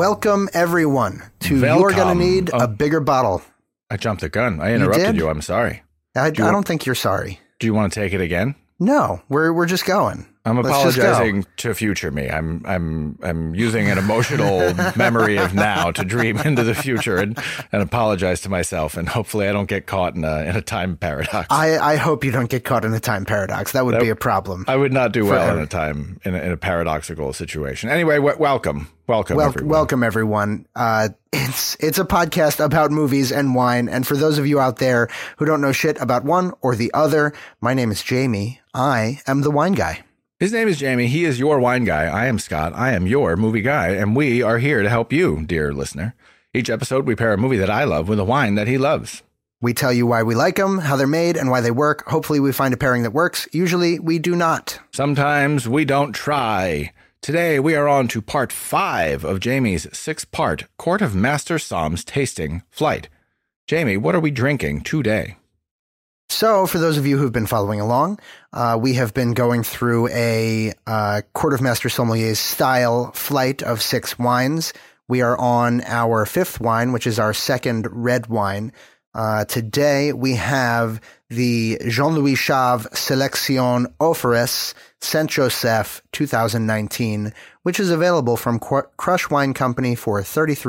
Welcome, everyone, to Welcome. You're Gonna Need a Bigger Bottle. I jumped the gun. I interrupted you. I'm sorry. I don't think you're sorry. Do you want to take it again? No, we're just going. I'm Let's apologizing to future me. I'm using an emotional memory of now to dream into the future and apologize to myself. And hopefully I don't get caught in a time paradox. I hope you don't get caught in a time paradox. That would be a problem. I would not do well in a paradoxical situation. Anyway, welcome, everyone. Welcome, everyone. It's a podcast about movies and wine. And for those of you out there who don't know shit about one or the other, my name is Jamie. I am the wine guy. His name is Jamie. He is your wine guy. I am Scott. I am your movie guy. And we are here to help you, dear listener. Each episode, we pair a movie that I love with a wine that he loves. We tell you why we like them, how they're made, and why they work. Hopefully we find a pairing that works. Usually we do not. Sometimes we don't try. Today we are on to part 5 of Jamie's 6-part Court of Master Som's tasting flight. Jamie, what are we drinking today? So, for those of you who've been following along, we have been going through a Court of Master Sommelier's style flight of 6 wines. We are on our 5th wine, which is our second red wine. Today, we have the Jean-Louis Chave Sélection Offeres Saint-Joseph 2019, which is available from Crush Wine Company for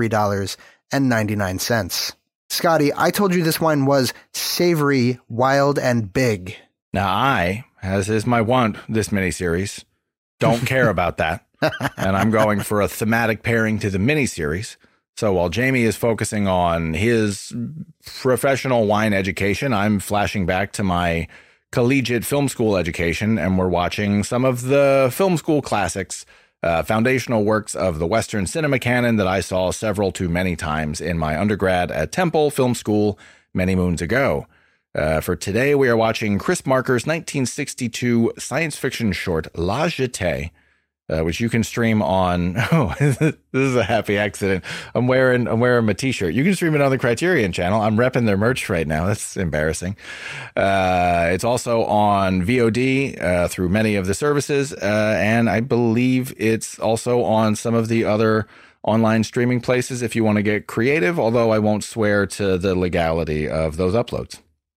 $33.99. Scotty, I told you this wine was savory, wild, and big. Now I, as is my wont this miniseries, don't care about that. And I'm going for a thematic pairing to the miniseries. So while Jamie is focusing on his professional wine education, I'm flashing back to my collegiate film school education, and we're watching some of the film school classics, foundational works of the Western cinema canon that I saw several too many times in my undergrad at Temple Film School many moons ago. For today, we are watching Chris Marker's 1962 science fiction short La Jetée, which you can stream on. Oh, this is a happy accident. I'm wearing my t-shirt. You can stream it on the Criterion channel. I'm repping their merch right now. That's embarrassing. It's also on VOD through many of the services, and I believe it's also on some of the other online streaming places if you want to get creative, although I won't swear to the legality of those uploads.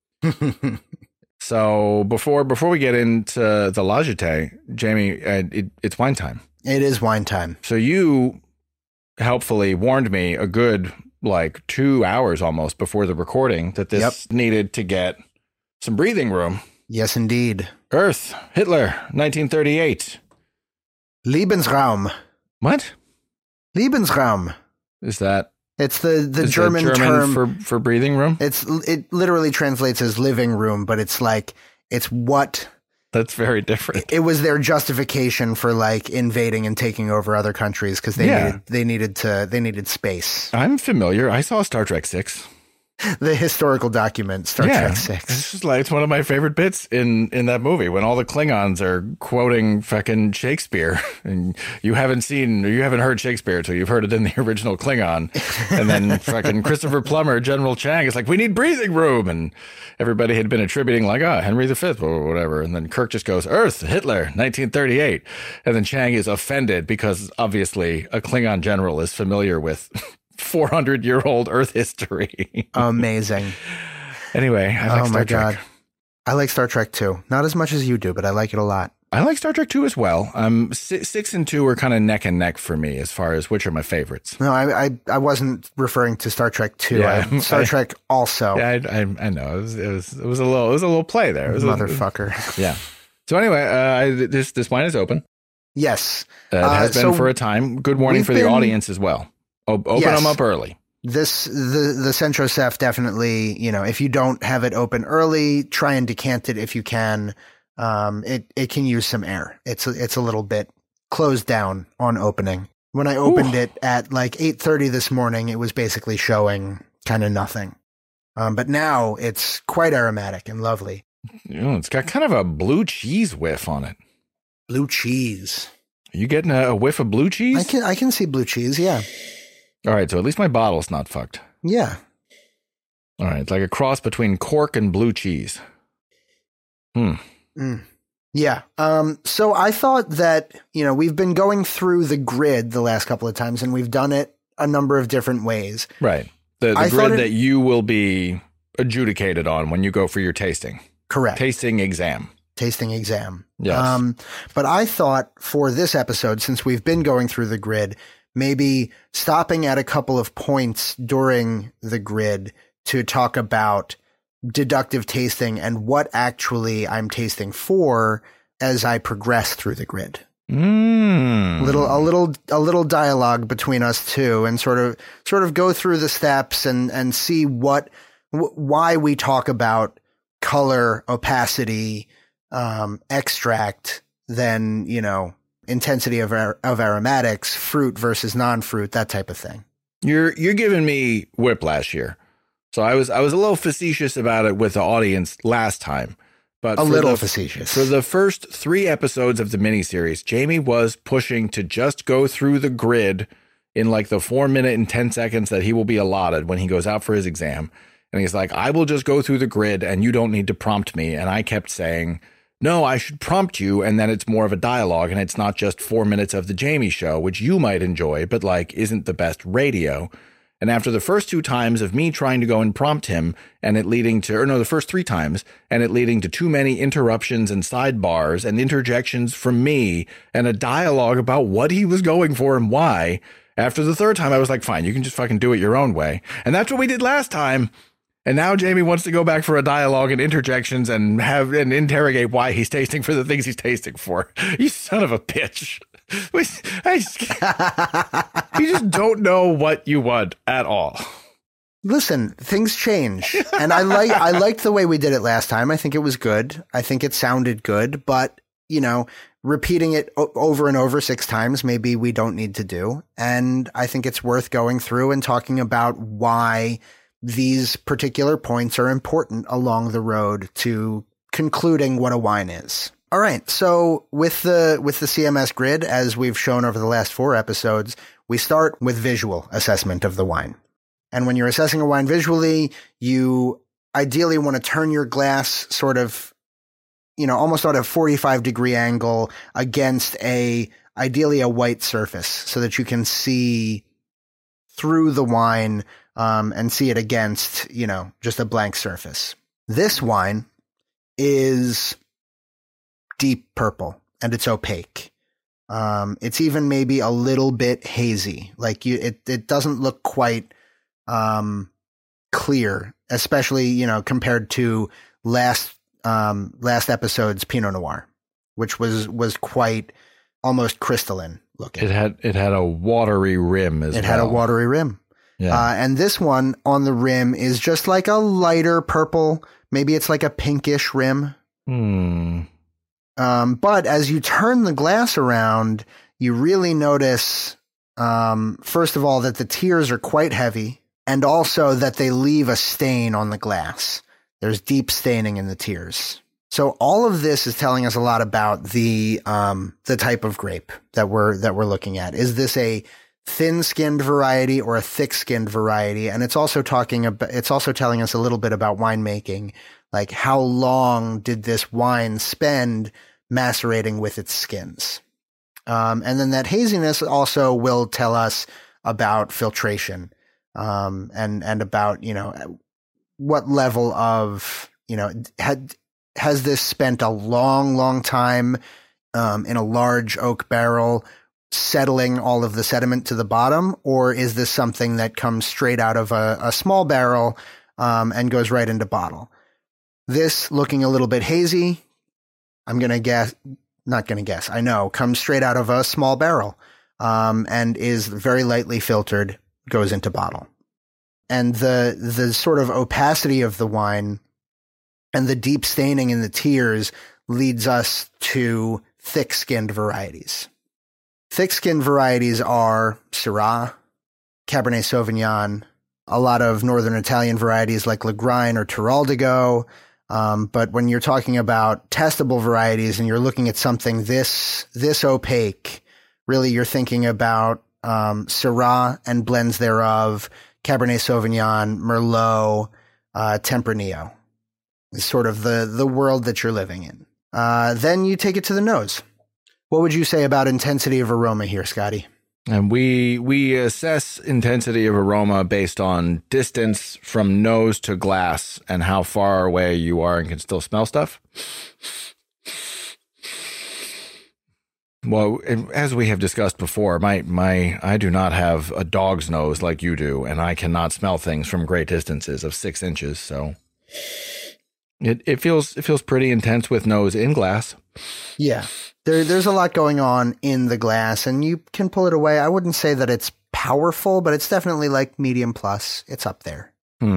So before we get into the La Jetée, Jamie, it's wine time. It is wine time. So you helpfully warned me a good 2 hours almost before the recording that this needed to get some breathing room. Yes, indeed. Earth, Hitler, 1938. Lebensraum. What? Lebensraum. Is that? It's the German term for breathing room. It literally translates as living room, but it's what. That's very different. It was their justification for invading and taking over other countries because they needed space. I'm familiar. I saw Star Trek 6. The historical document, Star Trek 6. It's just it's one of my favorite bits in that movie when all the Klingons are quoting fucking Shakespeare, and you haven't heard Shakespeare till you've heard it in the original Klingon, and then fucking Christopher Plummer, General Chang is like, we need breathing room, and everybody had been attributing Henry V or whatever, and then Kirk just goes, Earth, Hitler, 1938, and then Chang is offended because obviously a Klingon general is familiar with 400-year-old Earth history. Amazing. Anyway, I like Star Trek. I like Star Trek too. Not as much as you do, but I like it a lot. I like Star Trek 2 as well. 6 and 2 are kind of neck and neck for me as far as which are my favorites. No, I wasn't referring to Star Trek 2. Yeah, Star Trek also. Yeah, I know. It was a little play there. It was Motherfucker. Yeah. So anyway, this wine is open. Yes. It has been for a time. Good warning for the audience as well. Open them up early. The Saint-Joseph definitely, if you don't have it open early, try and decant it if you can. It can use some air. It's a little bit closed down on opening. When I opened it at 8:30 this morning, it was basically showing kind of nothing. But now it's quite aromatic and lovely. It's got kind of a blue cheese whiff on it. Blue cheese. Are you getting a whiff of blue cheese? I can see blue cheese. Yeah. All right, so at least my bottle's not fucked. Yeah. All right, it's like a cross between cork and blue cheese. Yeah. So I thought that, we've been going through the grid the last couple of times, and we've done it a number of different ways. Right. The grid that you will be adjudicated on when you go for your tasting. Correct. Tasting exam. Yes. But I thought for this episode, since we've been going through the grid, maybe stopping at a couple of points during the grid to talk about deductive tasting and what actually I'm tasting for as I progress through the grid. A little dialogue between us two, and sort of go through the steps and see why we talk about color, opacity, extract, then, intensity of aromatics, fruit versus non-fruit, that type of thing. You're giving me whiplash here. So I was a little facetious about it with the audience last time, but facetious. For the first 3 episodes of the miniseries, Jamie was pushing to just go through the grid in like the 4 minute and 10 seconds that he will be allotted when he goes out for his exam. And he's like, I will just go through the grid and you don't need to prompt me. And I kept saying, no, I should prompt you. And then it's more of a dialogue and it's not just 4 minutes of the Jamie show, which you might enjoy, but like isn't the best radio. And after the first 2 times of me trying to go and prompt him and it leading to, the first 3 times and it leading to too many interruptions and sidebars and interjections from me and a dialogue about what he was going for and why. After the 3rd time, I was like, fine, you can just fucking do it your own way. And that's what we did last time. And now Jamie wants to go back for a dialogue and interjections and interrogate why he's tasting for the things he's tasting for. You son of a bitch. You just don't know what you want at all. Listen, things change. And I liked the way we did it last time. I think it was good. I think it sounded good, but repeating it over and over 6 times, maybe we don't need to do. And I think it's worth going through and talking about why these particular points are important along the road to concluding what a wine is. All right. So with the CMS grid, as we've shown over the last 4 episodes, we start with visual assessment of the wine. And when you're assessing a wine visually, you ideally want to turn your glass sort of, almost at a 45-degree angle against ideally a white surface so that you can see through the wine and see it against, just a blank surface. This wine is deep purple and it's opaque. It's even maybe a little bit hazy. Like it doesn't look quite clear, especially, compared to last episode's Pinot Noir, which was quite almost crystalline looking. It had a watery rim as well. It had a watery rim. Yeah. And this one on the rim is just like a lighter purple. Maybe it's like a pinkish rim. But as you turn the glass around, you really notice, first of all, that the tears are quite heavy and also that they leave a stain on the glass. There's deep staining in the tears. So all of this is telling us a lot about the type of grape that we're looking at. Is this a thin-skinned variety or a thick-skinned variety? And it's also telling us a little bit about winemaking, like how long did this wine spend macerating with its skins? And then that haziness also will tell us about filtration, and about, what level of, has this spent a long, long time in a large oak barrel settling all of the sediment to the bottom, or is this something that comes straight out of a small barrel and goes right into bottle? This looking a little bit hazy, I'm going to guess, not going to guess, I know, comes straight out of a small barrel and is very lightly filtered, goes into bottle. And the sort of opacity of the wine and the deep staining in the tears leads us to thick-skinned varieties. Thick-skinned varieties are Syrah, Cabernet Sauvignon, a lot of Northern Italian varieties like Lagrein or Teroldego. But when you're talking about testable varieties and you're looking at something this opaque, really you're thinking about Syrah and blends thereof, Cabernet Sauvignon, Merlot, Tempranillo. Is sort of the world that you're living in. Then you take it to the nose. What would you say about intensity of aroma here, Scotty? And we assess intensity of aroma based on distance from nose to glass and how far away you are and can still smell stuff. Well, as we have discussed before, I do not have a dog's nose like you do, and I cannot smell things from great distances of 6 inches. So it feels pretty intense with nose in glass. Yeah. There's a lot going on in the glass, and you can pull it away. I wouldn't say that it's powerful, but it's definitely like medium plus. It's up there.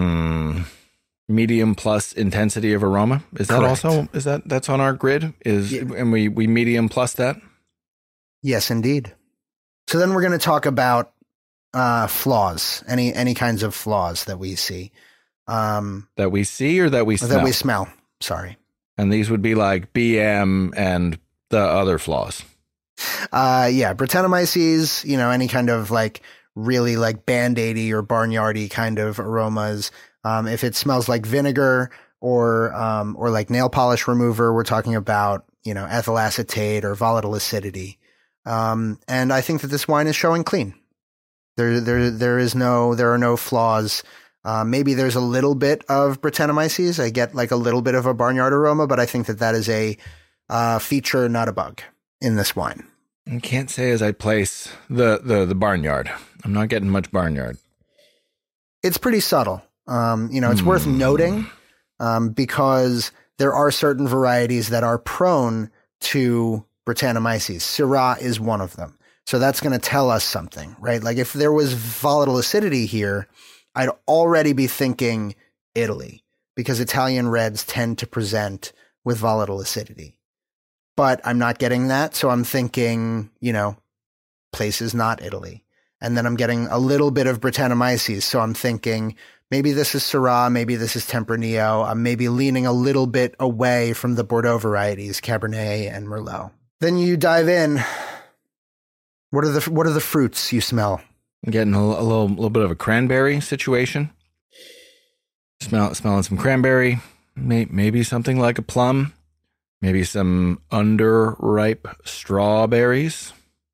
Medium plus intensity of aroma. Is that Correct. also, that's on our grid? And we medium plus that? Yes, indeed. So then we're going to talk about flaws, any kinds of flaws that we see. That we see or that we smell? That we smell. Sorry. And these would be like BM and the other flaws. Yeah, Brettanomyces, any kind of like really like Band-Aidy or barnyardy kind of aromas. If it smells like vinegar or like nail polish remover, we're talking about, ethyl acetate or volatile acidity. And I think that this wine is showing clean. There are no flaws. Maybe there's a little bit of Brettanomyces. I get like a little bit of a barnyard aroma, but I think that is a feature, not a bug in this wine. I can't say as I place the barnyard. I'm not getting much barnyard. It's pretty subtle. It's worth noting because there are certain varieties that are prone to Brettanomyces. Syrah is one of them. So that's going to tell us something, right? Like if there was volatile acidity here, I'd already be thinking Italy because Italian reds tend to present with volatile acidity. But I'm not getting that, so I'm thinking, places not Italy. And then I'm getting a little bit of Brettanomyces, so I'm thinking maybe this is Syrah, maybe this is Tempranillo. I'm maybe leaning a little bit away from the Bordeaux varieties, Cabernet and Merlot. Then you dive in. What are the fruits you smell? I'm getting a little bit of a cranberry situation. Smelling some cranberry, maybe something like a plum. Maybe some underripe strawberries.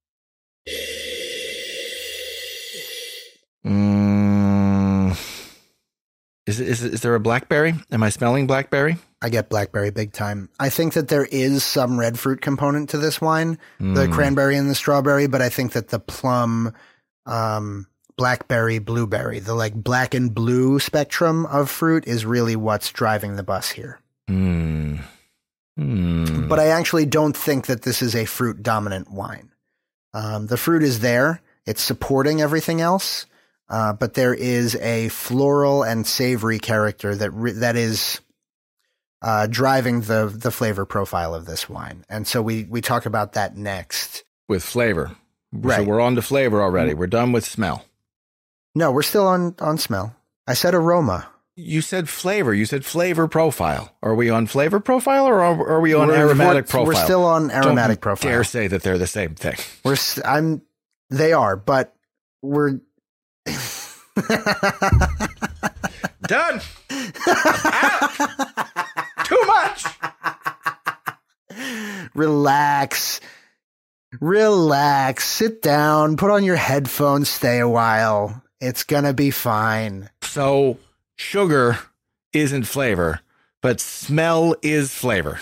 Is there a blackberry? Am I smelling blackberry? I get blackberry big time. I think that there is some red fruit component to this wine, the cranberry and the strawberry, but I think that the plum, blackberry, blueberry, the like black and blue spectrum of fruit is really what's driving the bus here. But I actually don't think that this is a fruit dominant wine. The fruit is there. It's supporting everything else. But there is a floral and savory character that is driving the flavor profile of this wine. And so we talk about that next. With flavor. Right. So we're on to flavor already. We're done with smell. No, we're still on smell. I said aroma. You said flavor. You said flavor profile. Are we on flavor profile or are we on aromatic profile? We're still on aromatic profile. Don't dare say that they're the same thing. They are, but we're done. Too much. Relax. Sit down. Put on your headphones. Stay a while. It's gonna be fine. So sugar isn't flavor, but smell is flavor.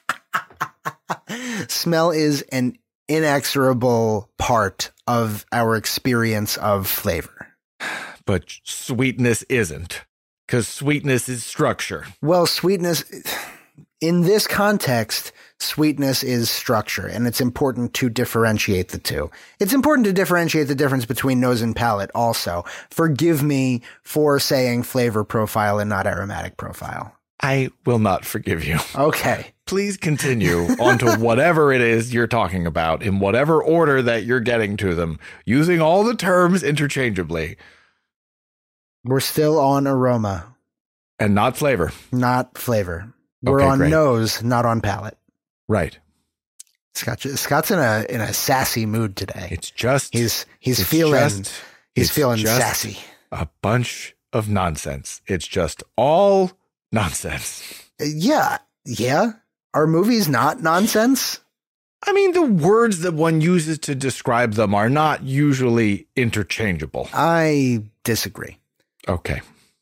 Smell is an inexorable part of our experience of flavor. But sweetness isn't, because sweetness is structure. Well, sweetness, in this context, sweetness is structure, and it's important to differentiate the two. It's important to differentiate the difference between nose and palate also. Forgive me for saying flavor profile and not aromatic profile. I will not forgive you. Okay. Please continue on to whatever it is you're talking about in whatever order that you're getting to them, using all the terms interchangeably. We're still on aroma. And not flavor. Not flavor. We're Okay, on great. nose, not on palate. Right. Scott's in a sassy mood today. It's just he's feeling sassy. A bunch of nonsense. It's just all nonsense. Yeah. Are movies not nonsense? I mean, the words that one uses to describe them are not usually interchangeable. I disagree. Okay.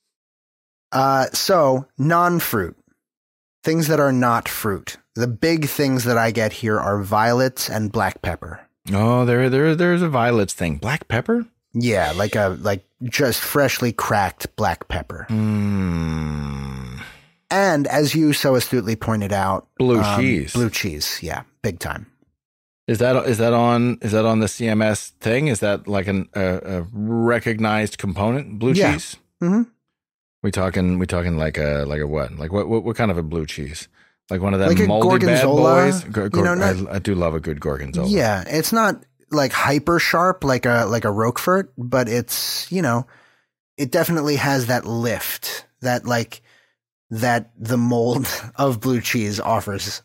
So non-fruit, things that are not fruit. The big things that I get here are violets and black pepper. Oh, there's a violets thing. Black pepper? Yeah, like just freshly cracked black pepper. Mm. And as you so astutely pointed out, Blue cheese. Blue cheese, yeah, big time. Is that on the CMS thing? Is that like a recognized component? Blue cheese? Mm-hmm. We talking like a what? Like what kind of a blue cheese? Like one of them like a moldy gorgonzola, bad boys? I do love a good gorgonzola. Yeah, it's not like hyper sharp like a Roquefort, but it's, it definitely has that lift that the mold of blue cheese offers.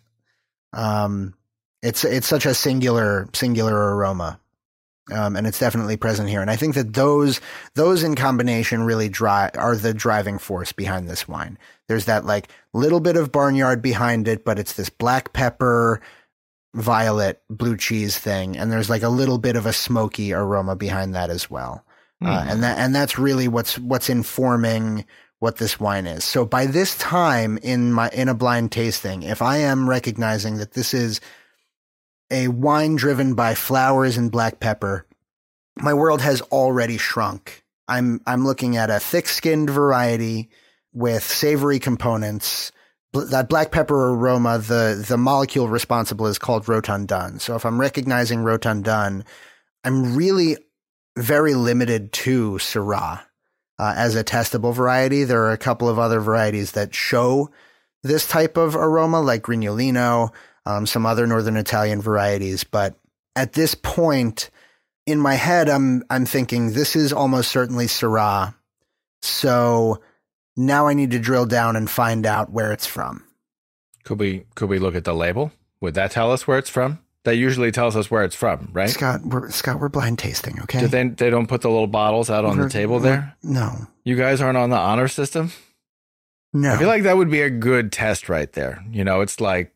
It's such a singular aroma. And it's definitely present here. And I think that those in combination really are the driving force behind this wine. There's that like little bit of barnyard behind it, but it's this black pepper, violet, blue cheese thing. And there's like a little bit of a smoky aroma behind that as well. And that's really what's informing what this wine is. So by this time in a blind tasting, if I am recognizing that this is a wine driven by flowers and black pepper, my world has already shrunk. I'm looking at a thick-skinned variety with savory components. That black pepper aroma, the molecule responsible is called Rotundun. So if I'm recognizing Rotundun, I'm really very limited to Syrah as a testable variety. There are a couple of other varieties that show this type of aroma, like Grignolino, some other Northern Italian varieties. But at this point in my head, I'm thinking this is almost certainly Syrah. So now I need to drill down and find out where it's from. Could we look at the label? Would that tell us where it's from? That usually tells us where it's from, right? Scott, we're blind tasting, okay? They don't put the little bottles out on the table there? No. You guys aren't on the honor system? No. I feel like that would be a good test right there. It's like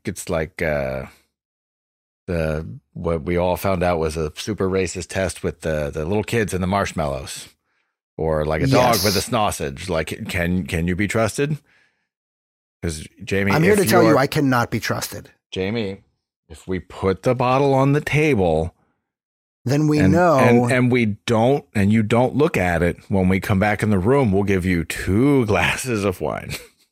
what we all found out was a super racist test with the little kids and the marshmallows, or like a dog with a sausage. Like, can you be trusted? Because Jamie, I'm here to tell you, I cannot be trusted. Jamie, if we put the bottle on the table, then we know, and we don't, and you don't look at it when we come back in the room, we'll give you 2 glasses of wine.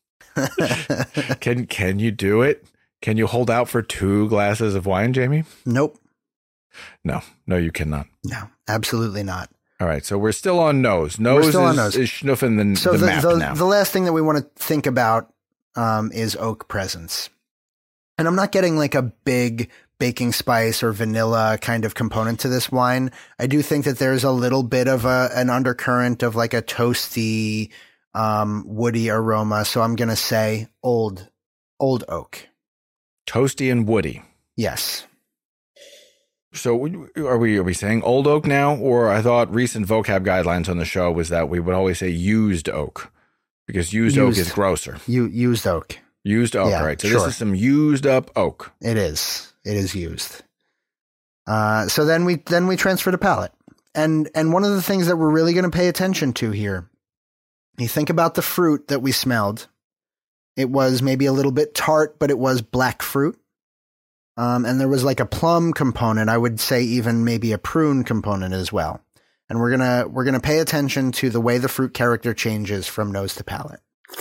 Can you do it? Can you hold out for 2 glasses of wine, Jamie? Nope. No, you cannot. No, absolutely not. All right, so we're still on nose. Is schnuffing the map now. The last thing that we want to think about is oak presence. And I'm not getting like a big baking spice or vanilla kind of component to this wine. I do think that there's a little bit of an undercurrent of like a toasty, woody aroma. So I'm going to say old oak. Toasty and woody. Yes. So are we saying old oak now? Or I thought recent vocab guidelines on the show was that we would always say used oak, because used oak is grosser. Used oak. Used oak, yeah, right? So sure. This is some used up oak. It is used. So then we transfer to palate. And one of the things that we're really going to pay attention to here, you think about the fruit that we smelled. It was maybe a little bit tart, but it was black fruit. And there was like a plum component. I would say even maybe a prune component as well. And we're going to pay attention to the way the fruit character changes from nose to palate.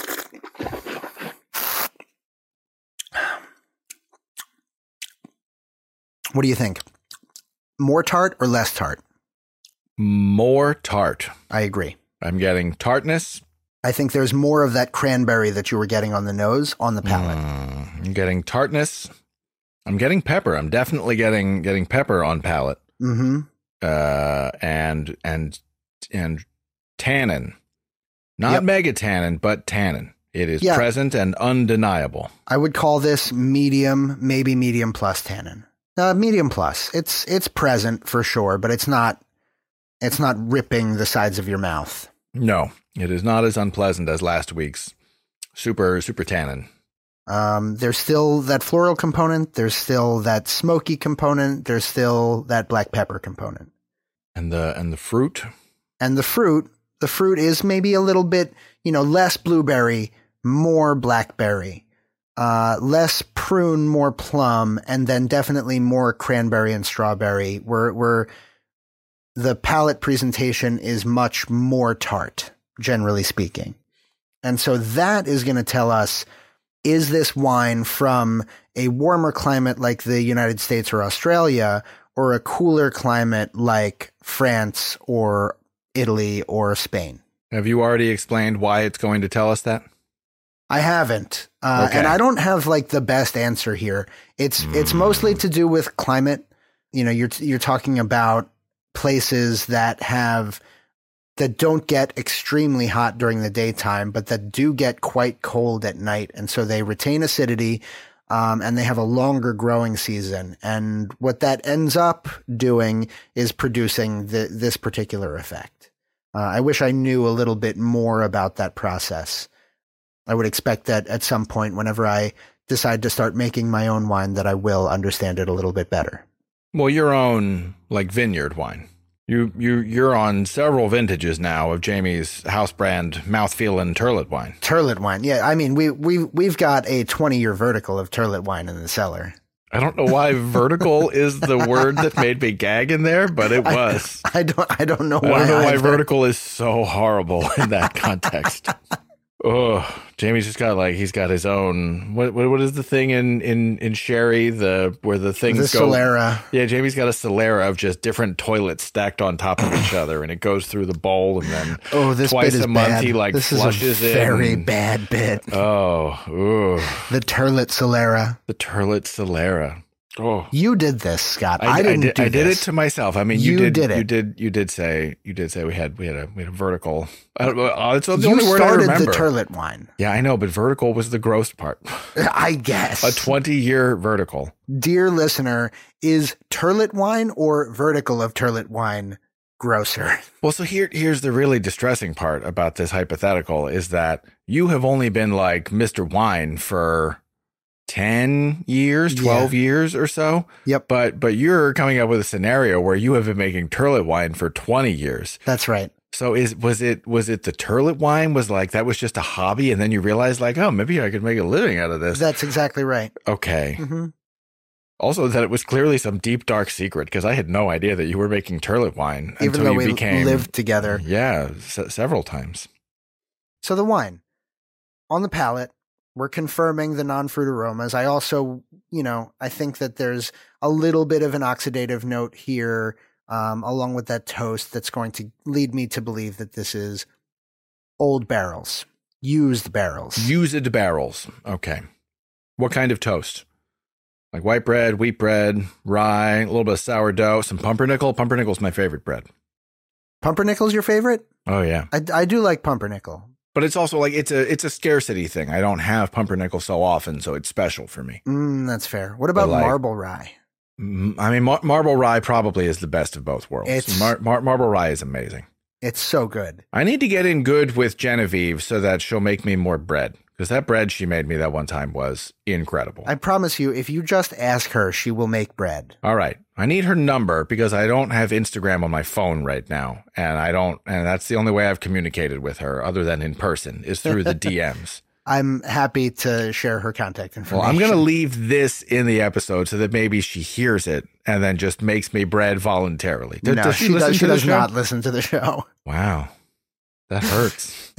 What do you think? More tart or less tart? More tart. I agree. I'm getting tartness. I think there's more of that cranberry that you were getting on the nose on the palate. I'm getting tartness. I'm getting pepper. I'm definitely getting pepper on palate. Mm-hmm. And tannin. Not megatannin, but tannin. It is present and undeniable. I would call this medium, maybe medium plus tannin. Medium plus. It's present for sure, but it's not ripping the sides of your mouth. No, it is not as unpleasant as last week's super tannin. There's still that floral component. There's still that smoky component. There's still that black pepper component. And the fruit? And the fruit is maybe a little bit, less blueberry, more blackberry, less prune, more plum, and then definitely more cranberry and strawberry, where the palate presentation is much more tart, generally speaking. And so that is going to tell us, is this wine from a warmer climate like the United States or Australia, or a cooler climate like France or Italy or Spain? Have you already explained why it's going to tell us that? I haven't. Okay. And I don't have like the best answer here. It's mostly to do with climate. You're talking about places that don't get extremely hot during the daytime, but that do get quite cold at night. And so they retain acidity, and they have a longer growing season. And what that ends up doing is producing this particular effect. I wish I knew a little bit more about that process. I would expect that at some point, whenever I decide to start making my own wine, that I will understand it a little bit better. Well, your own like vineyard wine. You're on several vintages now of Jamie's house brand mouthfeel Turlet wine. Turlet wine, yeah. I mean, we've got a 20-year vertical of Turlet wine in the cellar. I don't know why vertical is the word that made me gag in there, but it was. I don't know why. I don't know why vertical is so horrible in that context. Oh, Jamie's just got he's got his own, what is the thing in sherry, where the things the go. Solera. Yeah, Jamie's got a Solera of just different toilets stacked on top of each other, and it goes through the bowl, and then this twice bit is a month bad. he this flushes is a very bad bit. Oh, ooh. The Turlet Solera. The Turlet Solera. Oh, you did this, Scott. I didn't do this. I did it to myself. I mean, you did it. You did say we had a vertical. It's the you only word I remember. started the Turlet wine. Yeah, I know, but vertical was the gross part. I guess. A 20-year vertical. Dear listener, is Turlet wine or vertical of Turlet wine grosser? Well, so here's the really distressing part about this hypothetical is that you have only been like Mr. Wine for 10 years, 12 years or so. Yep. But you're coming up with a scenario where you have been making Turlet wine for 20 years. That's right. So was it the Turlet wine was that was just a hobby, and then you realized oh, maybe I could make a living out of this? That's exactly right. Okay. Mm-hmm. Also, that it was clearly some deep, dark secret, because I had no idea that you were making Turlet wine even though we lived together. Yeah, several times. So the wine on the palate, we're confirming the non-fruit aromas. I also, I think that there's a little bit of an oxidative note here, along with that toast, that's going to lead me to believe that this is old barrels, used barrels. Used barrels. Okay. What kind of toast? Like white bread, wheat bread, rye, a little bit of sourdough, some pumpernickel. Pumpernickel's my favorite bread. Pumpernickel's your favorite? Oh, yeah. I do like pumpernickel. But it's also it's a scarcity thing. I don't have pumpernickel so often, so it's special for me. That's fair. What about marble rye? I mean, marble rye probably is the best of both worlds. Marble rye is amazing. It's so good. I need to get in good with Genevieve so that she'll make me more bread. Because that bread she made me that one time was incredible. I promise you, if you just ask her, she will make bread. All right. I need her number because I don't have Instagram on my phone right now. And that's the only way I've communicated with her other than in person is through the DMs. I'm happy to share her contact information. Well, I'm going to leave this in the episode so that maybe she hears it and then just makes me bread voluntarily. No, she does not listen to the show. Wow. That hurts.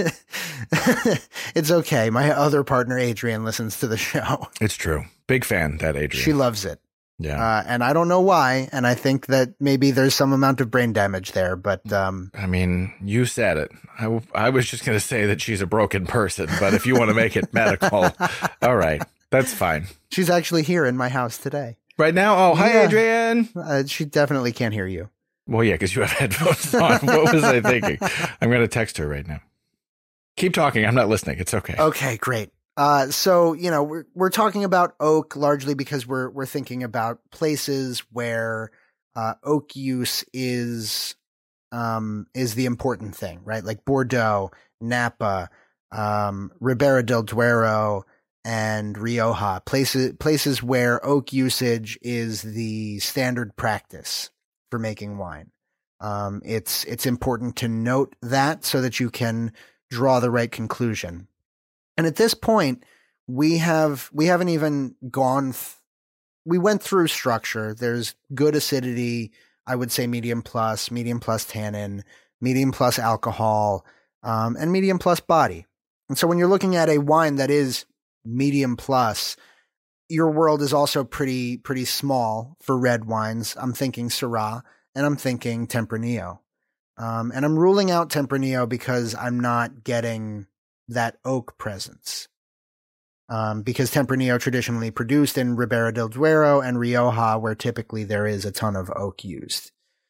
It's okay. My other partner, Adrian, listens to the show. It's true. Big fan, that Adrian. She loves it. Yeah. And I don't know why. And I think that maybe there's some amount of brain damage there. But I mean, you said it. I was just going to say that she's a broken person. But if you want to make it medical, all right. That's fine. She's actually here in my house today. Right now? Oh, hi, Adrian. She definitely can't hear you. Well, yeah, because you have headphones on. What was I thinking? I'm going to text her right now. Keep talking. I'm not listening. It's okay. Okay, great. So, we're talking about oak largely because we're thinking about places where oak use is the important thing, right? Like Bordeaux, Napa, Ribera del Duero, and Rioja, places where oak usage is the standard practice for making wine. It's important to note that so that you can draw the right conclusion. And at this point, we haven't even gone. We went through structure. There's good acidity. I would say medium plus tannin, medium plus alcohol, and medium plus body. And so when you're looking at a wine that is medium plus, your world is also pretty small for red wines. I'm thinking Syrah and I'm thinking Tempranillo. And I'm ruling out Tempranillo because I'm not getting that oak presence. Because Tempranillo traditionally produced in Ribera del Duero and Rioja, where typically there is a ton of oak used.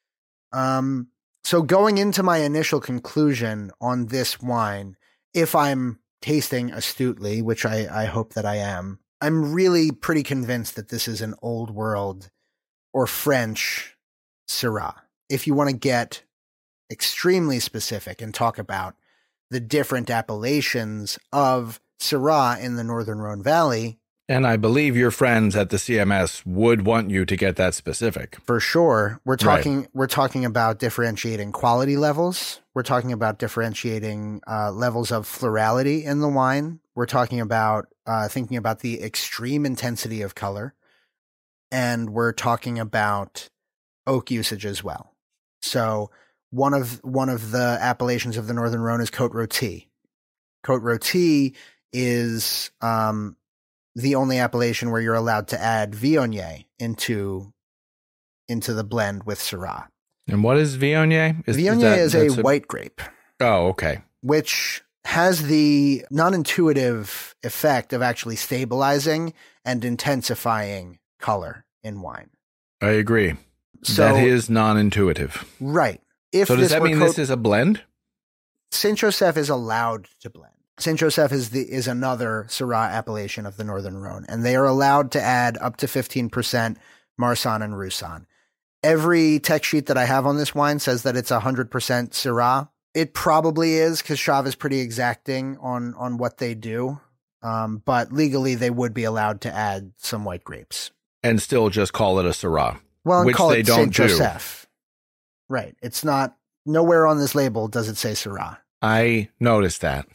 So going into my initial conclusion on this wine, if I'm tasting astutely, which I hope that I am, I'm really pretty convinced that this is an old world or French Syrah. If you want to get extremely specific and talk about the different appellations of Syrah in the Northern Rhone Valley. And I believe your friends at the CMS would want you to get that specific. For sure. We're talking about differentiating quality levels. We're talking about differentiating levels of florality in the wine. We're talking about thinking about the extreme intensity of color. And we're talking about oak usage as well. So one of the appellations of the Northern Rhone is Côte Rôtie. Côte Rôtie is the only appellation where you're allowed to add Viognier into the blend with Syrah. And what is Viognier? Viognier is a white grape. Oh, okay. Which has the non-intuitive effect of actually stabilizing and intensifying color in wine. I agree. So, that is non-intuitive. Right. So does that mean this is a blend? Saint-Joseph is allowed to blend. Saint-Joseph is another Syrah appellation of the Northern Rhone, and they are allowed to add up to 15% Marsanne and Roussanne. Every tech sheet that I have on this wine says that it's 100% Syrah. It probably is because Chave is pretty exacting on what they do, but legally they would be allowed to add some white grapes. And still just call it a Syrah, well, which call they it don't do. Saint-Joseph. Right. It's not, nowhere on this label does it say Syrah. I noticed that.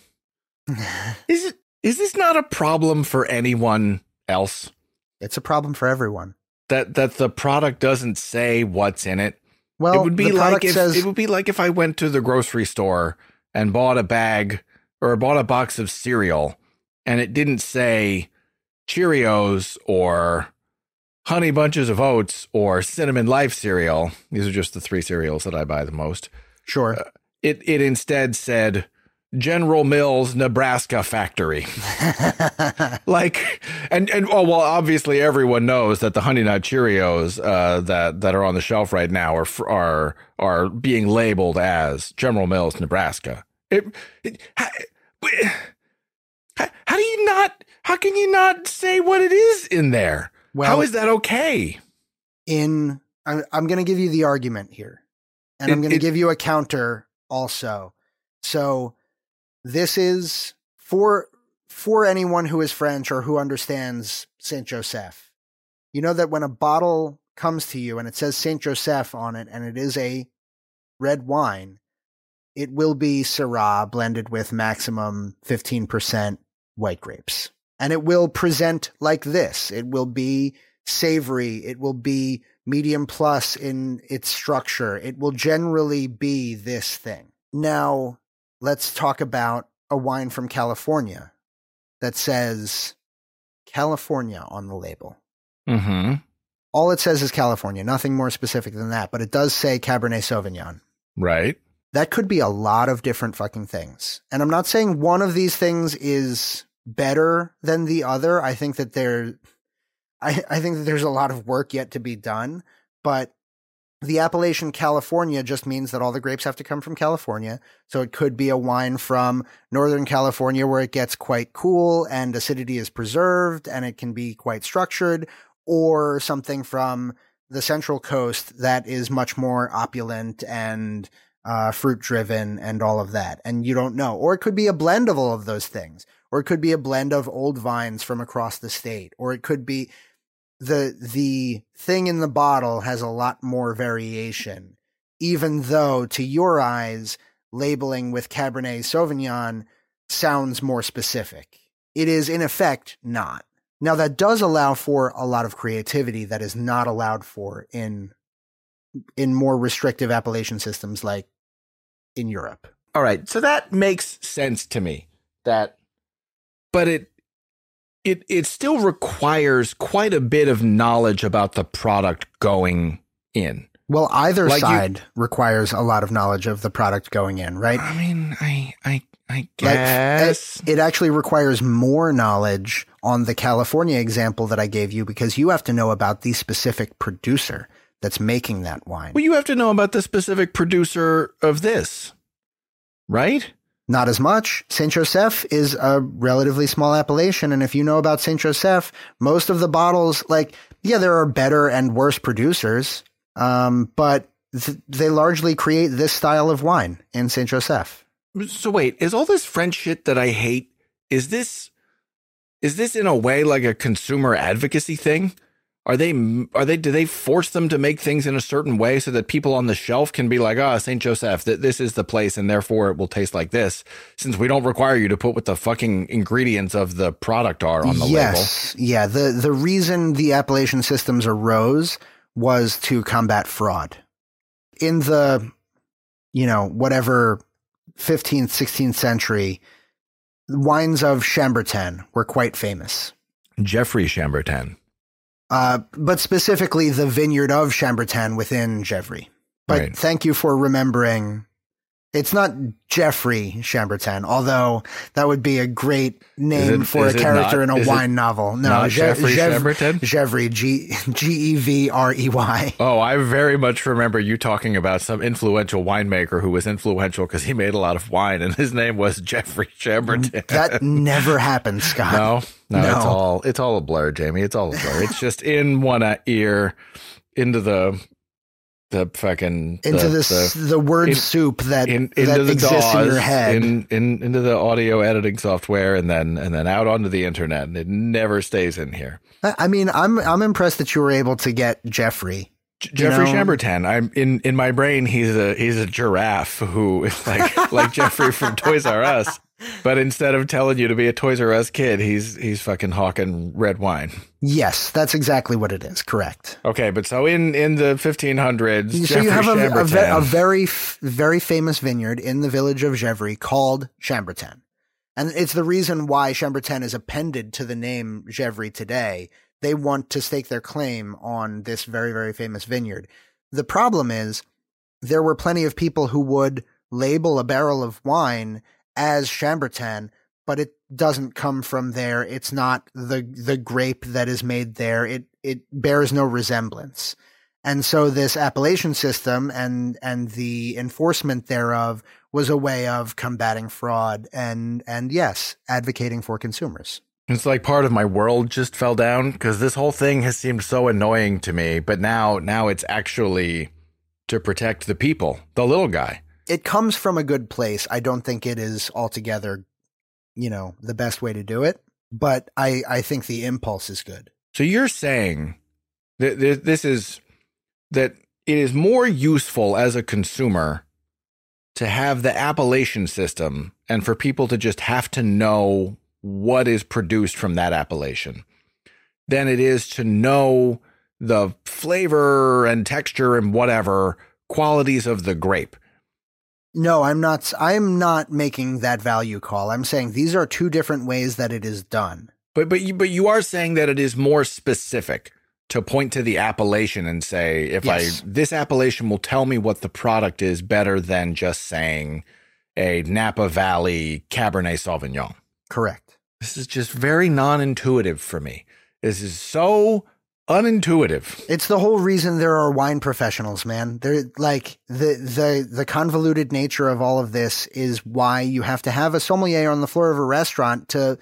Is this not a problem for anyone else? It's a problem for everyone. That the product doesn't say what's in it. Well, it would be like if I went to the grocery store and bought a bag or bought a box of cereal and it didn't say Cheerios or Honey Bunches of Oats or Cinnamon Life cereal. These are just the three cereals that I buy the most. Sure. It instead said General Mills, Nebraska factory. Obviously everyone knows that the Honey Nut Cheerios that are on the shelf right now are being labeled as General Mills, Nebraska. How can you not say what it is in there? Well, how is that okay? I'm going to give you the argument here, and I'm going to give you a counter also. So this is for anyone who is French or who understands Saint-Joseph. You know that when a bottle comes to you and it says Saint-Joseph on it and it is a red wine, it will be Syrah blended with maximum 15% white grapes. And it will present like this. It will be savory. It will be medium plus in its structure. It will generally be this thing. Now, let's talk about a wine from California that says California on the label. Mm-hmm. All it says is California, nothing more specific than that, but it does say Cabernet Sauvignon. Right. That could be a lot of different fucking things. And I'm not saying one of these things is better than the other. I think that there's a lot of work yet to be done, but the appellation California just means that all the grapes have to come from California. So it could be a wine from Northern California where it gets quite cool and acidity is preserved and it can be quite structured, or something from the Central Coast that is much more opulent and fruit driven and all of that. And you don't know. Or it could be a blend of all of those things. or it could be a blend of old vines from across the state, or it could be the thing in the bottle has a lot more variation, even though to your eyes, labeling with Cabernet Sauvignon sounds more specific. It is in effect not. Now that does allow for a lot of creativity that is not allowed for in more restrictive appellation systems like in Europe. All right, so that makes sense to me. But it still requires quite a bit of knowledge about the product going in. Well, either side requires a lot of knowledge of the product going in, right? I mean, I guess it actually requires more knowledge on the California example that I gave you, because you have to know about the specific producer that's making that wine. Well, you have to know about the specific producer of this, right? Not as much. Saint Joseph is a relatively small appellation, and if you know about Saint Joseph, most of the bottles, there are better and worse producers, but they largely create this style of wine in Saint Joseph. So wait, is all this French shit that I hate, is this in a way like a consumer advocacy thing? Do they force them to make things in a certain way so that people on the shelf can be like, St. Joseph, this is the place and therefore it will taste like this, since we don't require you to put what the fucking ingredients of the product are on the label? Yes. Yeah. The reason the appellation systems arose was to combat fraud. In the, whatever 15th, 16th century, wines of Chambertin were quite famous. Geoffroy Chambertin. But specifically the vineyard of Chambertin within Geoffroy. But Right. Thank you for remembering. It's not Geoffroy Chambertin, although that would be a great name for a character in a wine novel. No, not Geoffroy Chambertin? Geoffroy, Gevrey. Oh, I very much remember you talking about some influential winemaker who was influential because he made a lot of wine, and his name was Geoffroy Chambertin. That never happened, Scott. No, it's all a blur, Jamie. It's all a blur. It's just in one ear into the fucking the word soup that exists in your head, into the audio editing software, and then out onto the internet, and it never stays in here. I mean, I'm impressed that you were able to get Geoffroy. Geoffroy Chambertin. I'm in my brain. He's a giraffe who is like Geoffrey from Toys R Us. But instead of telling you to be a Toys R Us kid, he's fucking hawking red wine. Yes, that's exactly what it is. Correct. Okay, but so in the 1500s, so you have a very, very famous vineyard in the village of Gevrey called Chambertin. And it's the reason why Chambertin is appended to the name Gevrey today. They want to stake their claim on this very, very famous vineyard. The problem is there were plenty of people who would label a barrel of wine as Chambertin, but it doesn't come from there. It's not the grape that is made there. It bears no resemblance. And so this appellation system and the enforcement thereof was a way of combating fraud and yes, advocating for consumers. It's like part of my world just fell down because this whole thing has seemed so annoying to me, but now it's actually to protect the people, the little guy. It comes from a good place. I don't think it is altogether, the best way to do it, but I think the impulse is good. So you're saying that that it is more useful as a consumer to have the appellation system and for people to just have to know what is produced from that appellation than it is to know the flavor and texture and whatever qualities of the grape. No, I'm not making that value call. I'm saying these are two different ways that it is done. But you are saying that it is more specific to point to the appellation and say, this appellation will tell me what the product is better than just saying a Napa Valley Cabernet Sauvignon. Correct. This is just very non-intuitive for me. This is so unintuitive. It's the whole reason there are wine professionals, man. They're like the convoluted nature of all of this is why you have to have a sommelier on the floor of a restaurant to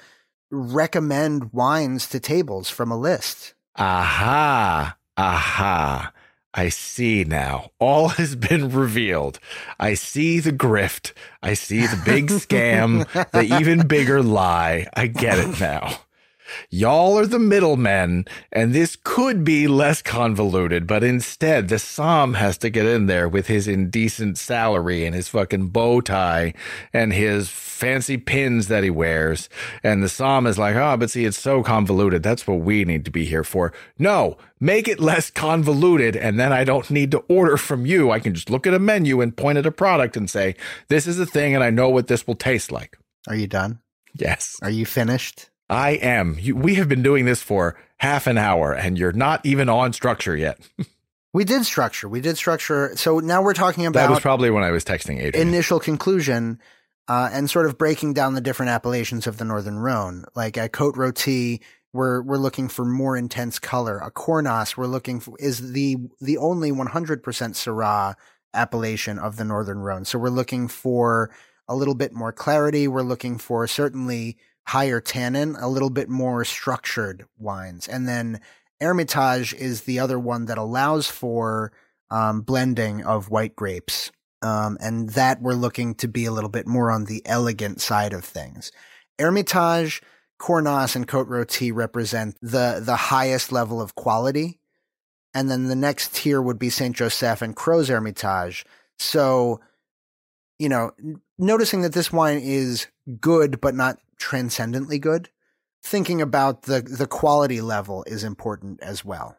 recommend wines to tables from a list. Aha. I see now. All has been revealed. I see the grift. I see the big scam, the even bigger lie. I get it now. Y'all are the middlemen, and this could be less convoluted, but instead the Somm has to get in there with his indecent salary and his fucking bow tie and his fancy pins that he wears. And the Somm is like, oh, but see, it's so convoluted. That's what we need to be here for. No, make it less convoluted, and then I don't need to order from you. I can just look at a menu and point at a product and say, this is a thing, and I know what this will taste like. Are you done? Yes. Are you finished? I am. We have been doing this for half an hour, and you're not even on structure yet. We did structure. So now we're talking about... That was probably when I was texting Adrian. Initial conclusion, and sort of breaking down the different appellations of the Northern Rhone. Like at Côte Rôtie, we're looking for more intense color. A Cornas, we're looking for, is the only 100% Syrah appellation of the Northern Rhone. So we're looking for a little bit more clarity. We're looking for certainly higher tannin, a little bit more structured wines. And then Hermitage is the other one that allows for blending of white grapes. And that we're looking to be a little bit more on the elegant side of things. Hermitage, Cornas, and Côte Rôtie represent the highest level of quality. And then the next tier would be Saint Joseph and Crozes Hermitage. So, you know, noticing that this wine is good, but not transcendently good, thinking about the quality level is important as well.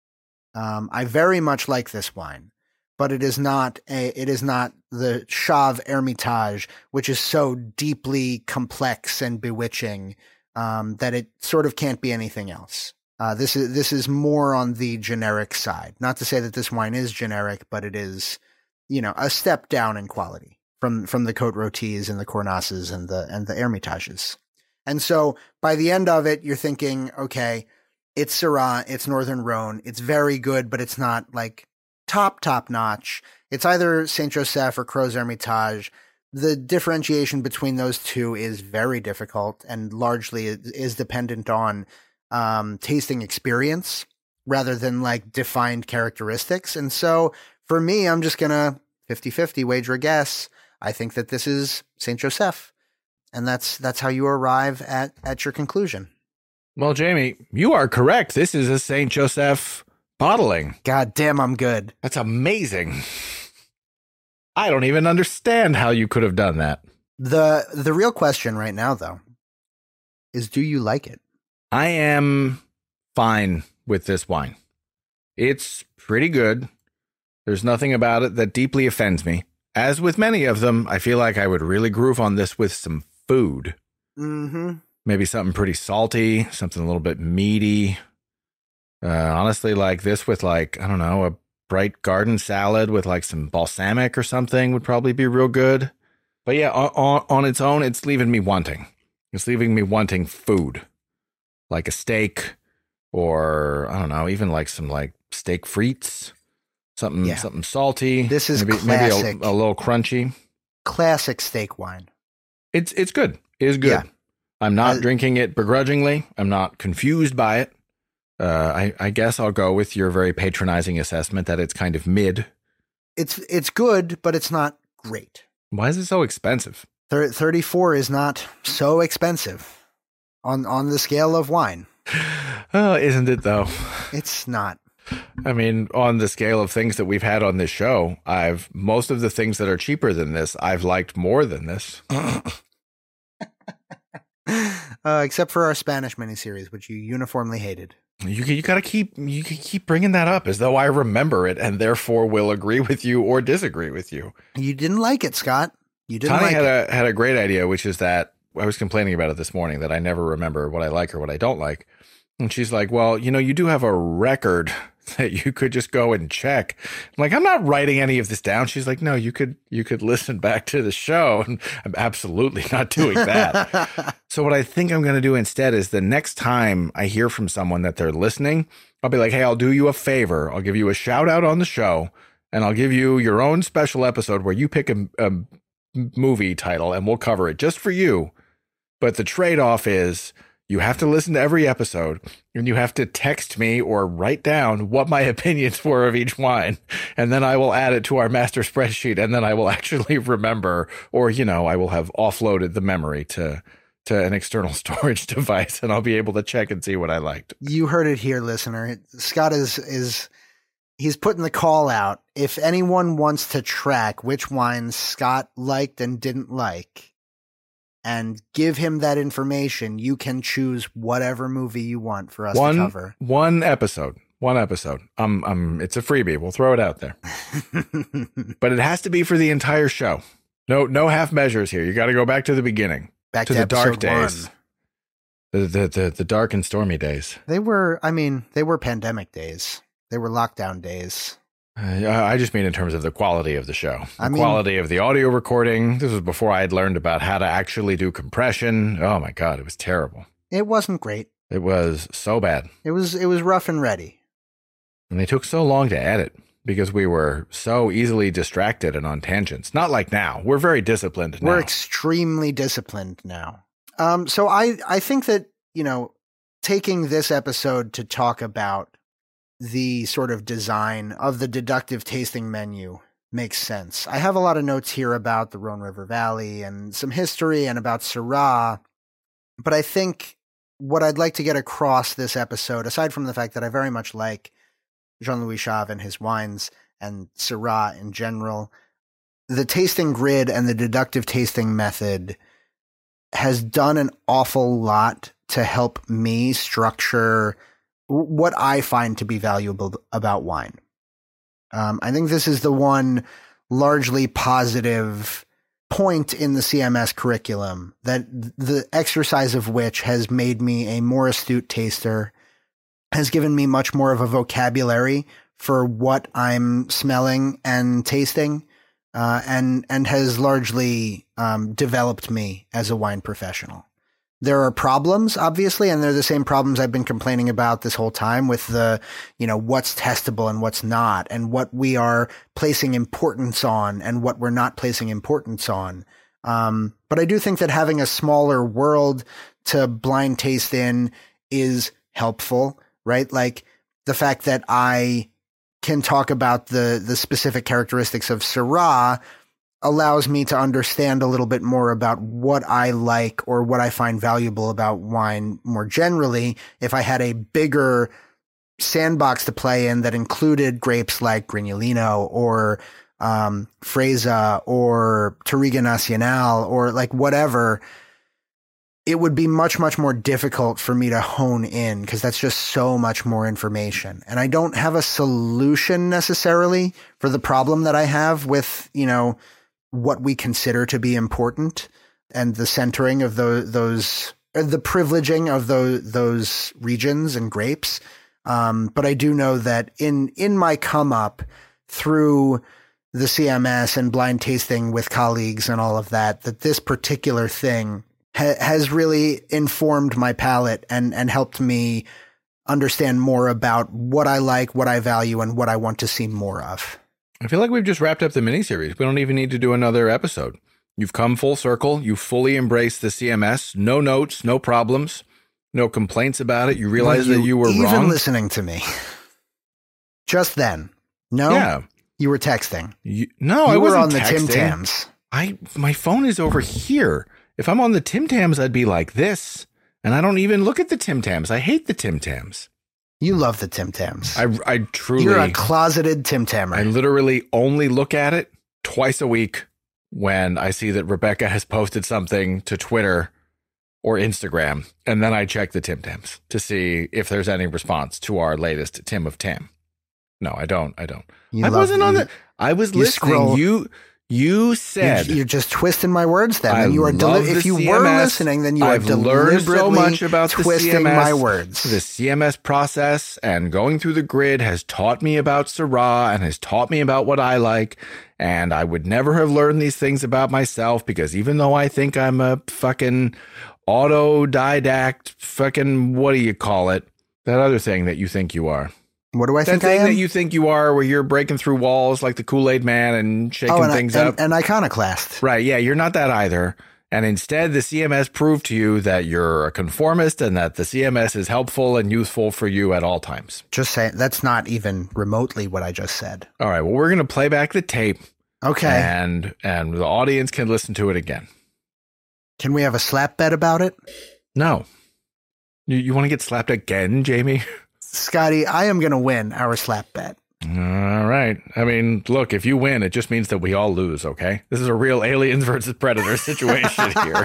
I very much like this wine, but it is not the Chave Hermitage, which is so deeply complex and bewitching that it sort of can't be anything else. This is more on the generic side. Not to say that this wine is generic, but it is, you know, a step down in quality from the Côte Rôties and the Cornases and the Hermitages. And so by the end of it, you're thinking, okay, it's Syrah, it's Northern Rhone, it's very good, but it's not like top notch. It's either Saint Joseph or Crozes Hermitage. The differentiation between those two is very difficult and largely is dependent on tasting experience rather than like defined characteristics. And so for me, I'm just going to 50-50 wager a guess. I think that this is Saint Joseph. And that's how you arrive at your conclusion. Well, Jamie, you are correct. This is a Saint Joseph bottling. God damn, I'm good. That's amazing. I don't even understand how you could have done that. The real question right now, though, is do you like it? I am fine with this wine. It's pretty good. There's nothing about it that deeply offends me. As with many of them, I feel like I would really groove on this with some food. Mm-hmm. Maybe something pretty salty, something a little bit meaty. Honestly, like this with like, I don't know, a bright garden salad with like some balsamic or something would probably be real good. But yeah, on its own, it's leaving me wanting. It's leaving me wanting food. Like a steak or, I don't know, even like some like steak frites. Something salty. This is maybe a little crunchy. Classic steak wine. It's good. It is good. Yeah. I'm not drinking it begrudgingly. I'm not confused by it. I guess I'll go with your very patronizing assessment that it's kind of mid. It's good, but it's not great. Why is it so expensive? 34 is not so expensive on the scale of wine. Oh, isn't it though? It's not. I mean, on the scale of things that we've had on this show, most of the things that are cheaper than this, I've liked more than this. Except for our Spanish miniseries, which you uniformly hated. You gotta keep bringing that up as though I remember it and therefore will agree with you or disagree with you. You didn't like it, Scott. You didn't Connie like it. had a great idea, which is that I was complaining about it this morning that I never remember what I like or what I don't like. And she's like, well, you know, you do have a record that you could just go and check. I'm like, I'm not writing any of this down. She's like, no, you could listen back to the show. And I'm absolutely not doing that. So what I think I'm going to do instead is the next time I hear from someone that they're listening, I'll be like, hey, I'll do you a favor. I'll give you a shout out on the show and I'll give you your own special episode where you pick a movie title and we'll cover it just for you. But the trade-off is You have to listen to every episode, and you have to text me or write down what my opinions were of each wine. And then I will add it to our master spreadsheet, and then I will actually remember, or, I will have offloaded the memory to an external storage device, and I'll be able to check and see what I liked. You heard it here, listener. Scott he's putting the call out. If anyone wants to track which wines Scott liked and didn't like, and give him that information, you can choose whatever movie you want for us to cover. One episode. It's a freebie. We'll throw it out there. But it has to be for the entire show. No half measures here. You got to go back to the beginning. Back to the dark days. The dark and stormy days. They were pandemic days. They were lockdown days. I just mean in terms of the quality of the show, quality of the audio recording. This was before I had learned about how to actually do compression. Oh my God, it was terrible. It wasn't great. It was so bad. It was rough and ready. And they took so long to edit because we were so easily distracted and on tangents. Not like now. We're very disciplined now. We're extremely disciplined now. So I think that, taking this episode to talk about the sort of design of the deductive tasting menu makes sense. I have a lot of notes here about the Rhone River Valley and some history and about Syrah, but I think what I'd like to get across this episode, aside from the fact that I very much like Jean-Louis Chave and his wines and Syrah in general, the tasting grid and the deductive tasting method has done an awful lot to help me structure what I find to be valuable about wine. I think this is the one largely positive point in the CMS curriculum, that the exercise of which has made me a more astute taster, has given me much more of a vocabulary for what I'm smelling and tasting, and has largely developed me as a wine professional. There are problems, obviously, and they're the same problems I've been complaining about this whole time with the, what's testable and what's not, and what we are placing importance on and what we're not placing importance on. But I do think that having a smaller world to blind taste in is helpful, right? Like the fact that I can talk about the specific characteristics of Syrah allows me to understand a little bit more about what I like or what I find valuable about wine more generally. If I had a bigger sandbox to play in that included grapes like Grignolino or Freisa or Touriga Nacional or like whatever, it would be much, much more difficult for me to hone in because that's just so much more information. And I don't have a solution necessarily for the problem that I have with, what we consider to be important and the centering of those the privileging of those regions and grapes. But I do know that in my come up through the CMS and blind tasting with colleagues and all of that this particular thing has really informed my palate and helped me understand more about what I like, what I value, and what I want to see more of. I feel like we've just wrapped up the miniseries. We don't even need to do another episode. You've come full circle. You fully embraced the CMS. No notes, no problems, no complaints about it. You realize that you were even wrong. Listening to me just then. No, yeah, you were texting. I were wasn't on the texting. Tim Tams. My phone is over here. If I'm on the Tim Tams, I'd be like this. And I don't even look at the Tim Tams. I hate the Tim Tams. You love the Tim Tams. I truly. You're a closeted Tim Tammer. I literally only look at it twice a week when I see that Rebecca has posted something to Twitter or Instagram, and then I check the Tim Tams to see if there's any response to our latest Tim of Tam. No, I don't. I wasn't on the. I was listening. You said you're just twisting my words. Then and you are if you CMS, were listening, then you are learned so much about twisting the CMS, my words. The CMS process and going through the grid has taught me about Syrah and has taught me about what I like. And I would never have learned these things about myself because even though I think I'm a fucking autodidact, fucking what do you call it? That other thing that you think you are. What do I think I am? That thing that you think you are, where you're breaking through walls like the Kool-Aid Man and shaking things up. And iconoclast. Right, yeah, you're not that either. And instead, the CMS proved to you that you're a conformist and that the CMS is helpful and useful for you at all times. Just saying, that's not even remotely what I just said. All right. Well, we're going to play back the tape. Okay. And the audience can listen to it again. Can we have a slap bet about it? No. You want to get slapped again, Jamie? Scotty, I am going to win our slap bet. All right. I mean, look, if you win, it just means that we all lose, okay? This is a real aliens versus predator situation here.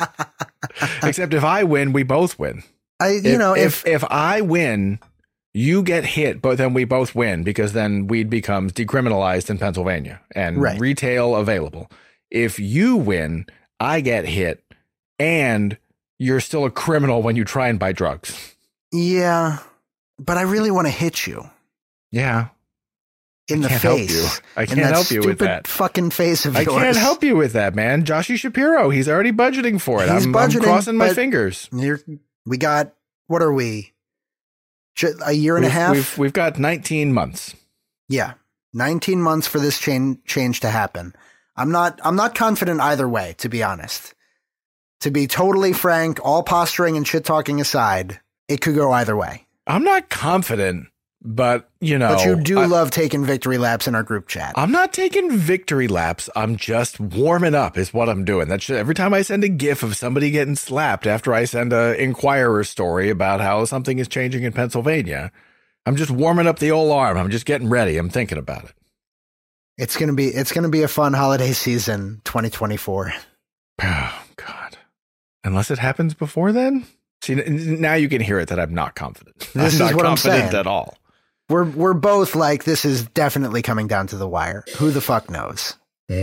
Except if I win, we both win. If I win, you get hit, but then we both win because then weed becomes decriminalized in Pennsylvania and retail available. If you win, I get hit and you're still a criminal when you try and buy drugs. Yeah, but I really want to hit you. Yeah. In the face. I can't help you with that. Fucking face of yours. I can't help you with that, man. Joshy Shapiro, he's already budgeting for it. I'm crossing my fingers. We got, what are we? A year and a half? We've got 19 months. Yeah. 19 months for this change to happen. I'm not confident either way, to be honest. To be totally frank, all posturing and shit talking aside, it could go either way. I'm not confident. But, But you do love taking victory laps in our group chat. I'm not taking victory laps. I'm just warming up is what I'm doing. That's every time I send a GIF of somebody getting slapped after I send a Inquirer story about how something is changing in Pennsylvania. I'm just warming up the old arm. I'm just getting ready. I'm thinking about it. It's going to be a fun holiday season, 2024. Oh, God. Unless it happens before then. See, now you can hear it that I'm not confident. This is what I'm saying. Confident at all. We're both like, this is definitely coming down to the wire. Who the fuck knows?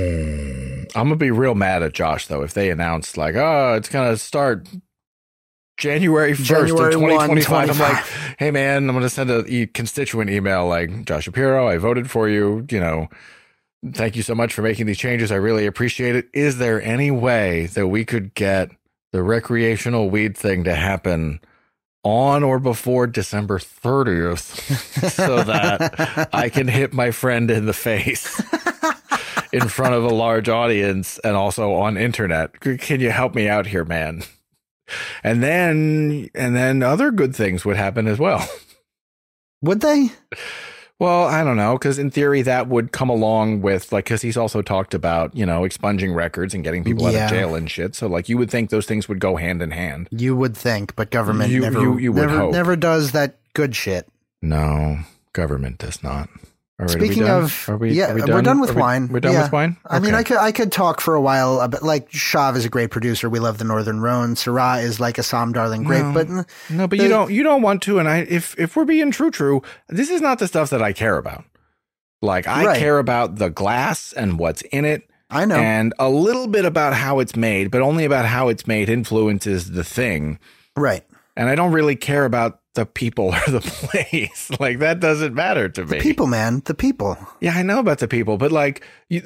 I'm going to be real mad at Josh, though, if they announce like, oh, it's going to start January 1st of 2025. I'm like, hey, man, I'm going to send a constituent email like, Josh Shapiro, I voted for you. Thank you so much for making these changes. I really appreciate it. Is there any way that we could get the recreational weed thing to happen on or before December 30th so that I can hit my friend in the face in front of a large audience and also on internet? Can you help me out here, man? And then other good things would happen as well. Would they? Well, I don't know, because in theory that would come along with, like, because he's also talked about, expunging records and getting people out of jail and shit. So, like, you would think those things would go hand in hand. You would think, but government never does that good shit. No, government does not. Right, Speaking of, we're done with wine. We're done with wine? Okay. I mean, I could talk for a while about, like, Shav is a great producer. We love the Northern Rhone. Syrah is like a Somme Darling grape, but you don't want to. And if we're being true, this is not the stuff that I care about. Like, I care about the glass and what's in it. I know. And a little bit about how it's made, but only about how it's made influences the thing. Right. And I don't really care about the people or the place. Like, that doesn't matter to me. The people, man. The people. Yeah, I know about the people, but like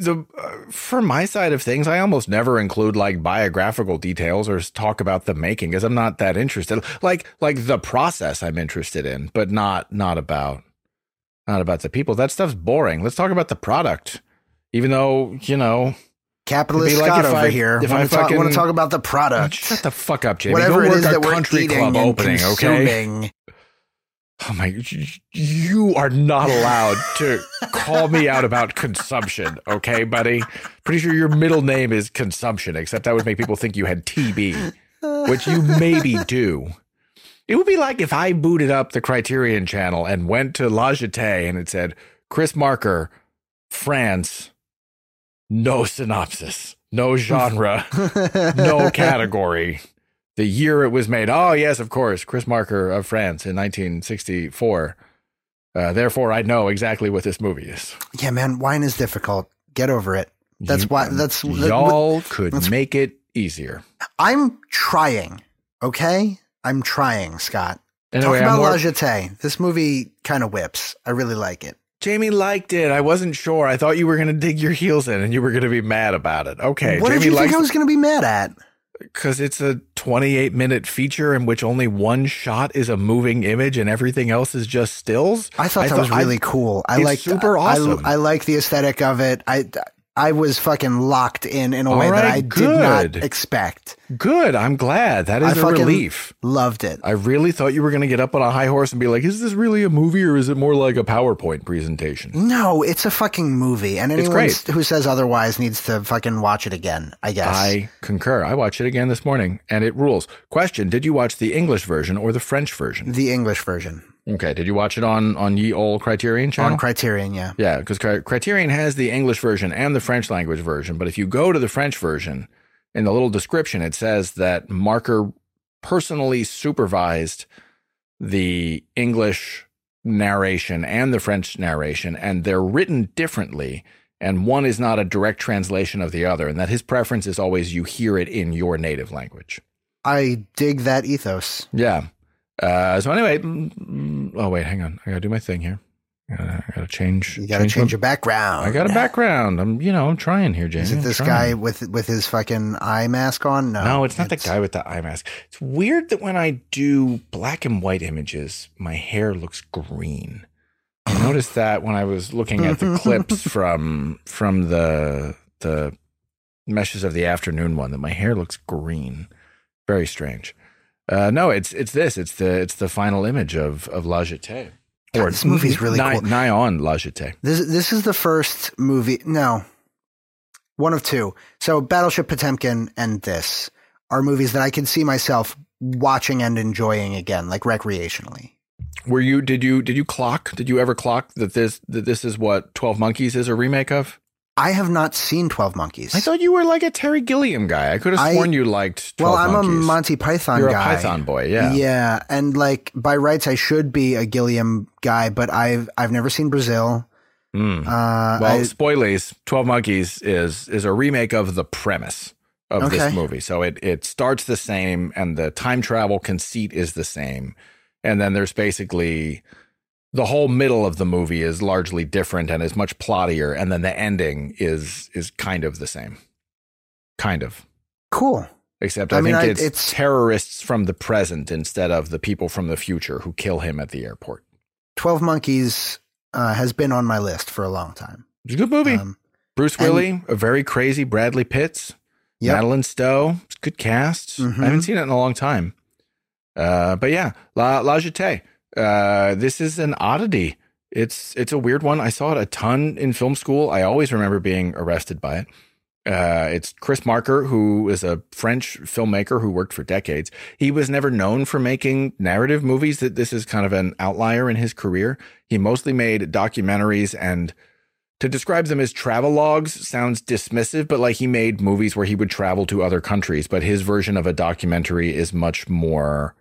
for my side of things, I almost never include like biographical details or talk about the making because I'm not that interested. Like the process I'm interested in, but not about the people. That stuff's boring. Let's talk about the product. Even though, Capitalist Scott over here. I want to talk about the product. Shut the fuck up, Jamie. Whatever Go it is work that we're country eating club and opening, consuming. Okay? Oh my! You are not allowed to call me out about consumption, okay, buddy? Pretty sure your middle name is Consumption, except that would make people think you had TB, which you maybe do. It would be like if I booted up the Criterion Channel and went to La Jetée and it said Chris Marker, France. No synopsis, no genre, no category. The year it was made. Oh, yes, of course. Chris Marker of France in 1964. Therefore, I know exactly what this movie is. Yeah, man, wine is difficult. Get over it. Y'all could make it easier. I'm trying, okay? I'm trying, Scott. Anyway, talk about La Jetée. This movie kind of whips. I really like it. Jamie liked it. I wasn't sure. I thought you were going to dig your heels in and you were going to be mad about it. Okay. What did you think I was going to be mad at? Because it's a 28-minute feature in which only one shot is a moving image and everything else is just stills. I thought that was really cool. It's super awesome. I like the aesthetic of it. I was fucking locked in a way All that right, I did good. not expect. Good. I'm glad. That is I a fucking relief. loved it. I really thought you were going to get up on a high horse and be like, is this really a movie or is it more like a PowerPoint presentation? No, it's a fucking movie, and anyone great. who says otherwise needs to fucking watch it again, I guess. I concur. I watched it again this morning and it rules. Question, did you watch the English version or the French version? The English version. Okay. Did you watch it on ye old Criterion channel? On Criterion, yeah. Yeah, because Criterion has the English version and the French language version. But if you go to the French version, in the little description, it says that Marker personally supervised the English narration and the French narration, and they're written differently. And one is not a direct translation of the other, and that his preference is always you hear it in your native language. I dig that ethos. Yeah. So anyway, oh wait, hang on. I gotta do my thing here. I gotta change. You gotta change your background. I got a background. I'm trying here, Jamie. Is it this guy with his fucking eye mask on? No, it's not the guy with the eye mask. It's weird that when I do black and white images, my hair looks green. I noticed that when I was looking at the clips from the Meshes of the Afternoon one, that my hair looks green. Very strange. No, it's this. It's the final image of La Jetée. God, this movie's really cool. Nigh on La Jetée. This is the first movie. No, one of two. So Battleship Potemkin and this are movies that I can see myself watching and enjoying again, like recreationally. Did you ever clock that this is what 12 Monkeys is a remake of? I have not seen 12 Monkeys. I thought you were like a Terry Gilliam guy. I could have sworn you liked 12 Monkeys. Well, I'm Monkeys. a Monty Python You're guy. You're a Python boy, yeah. Yeah, and like by rights I should be a Gilliam guy, but I've never seen Brazil. Spoilies, 12 Monkeys is a remake of the premise of this movie. So it starts the same and the time travel conceit is the same. And then there's basically the whole middle of the movie is largely different and is much plottier. And then the ending is kind of the same. Kind of. Cool. Except I think it's terrorists from the present instead of the people from the future who kill him at the airport. 12 Monkeys has been on my list for a long time. It's a good movie. Bruce Willis, a very crazy Bradley Pitts, Madeline Stowe. It's a good cast. I haven't seen it in a long time. But yeah, La Jetée. This is an oddity. It's a weird one. I saw it a ton in film school. I always remember being arrested by it. It's Chris Marker, who is a French filmmaker who worked for decades. He was never known for making narrative movies. That this is kind of an outlier in his career. He mostly made documentaries, and to describe them as travelogues sounds dismissive, but like he made movies where he would travel to other countries. But his version of a documentary is much more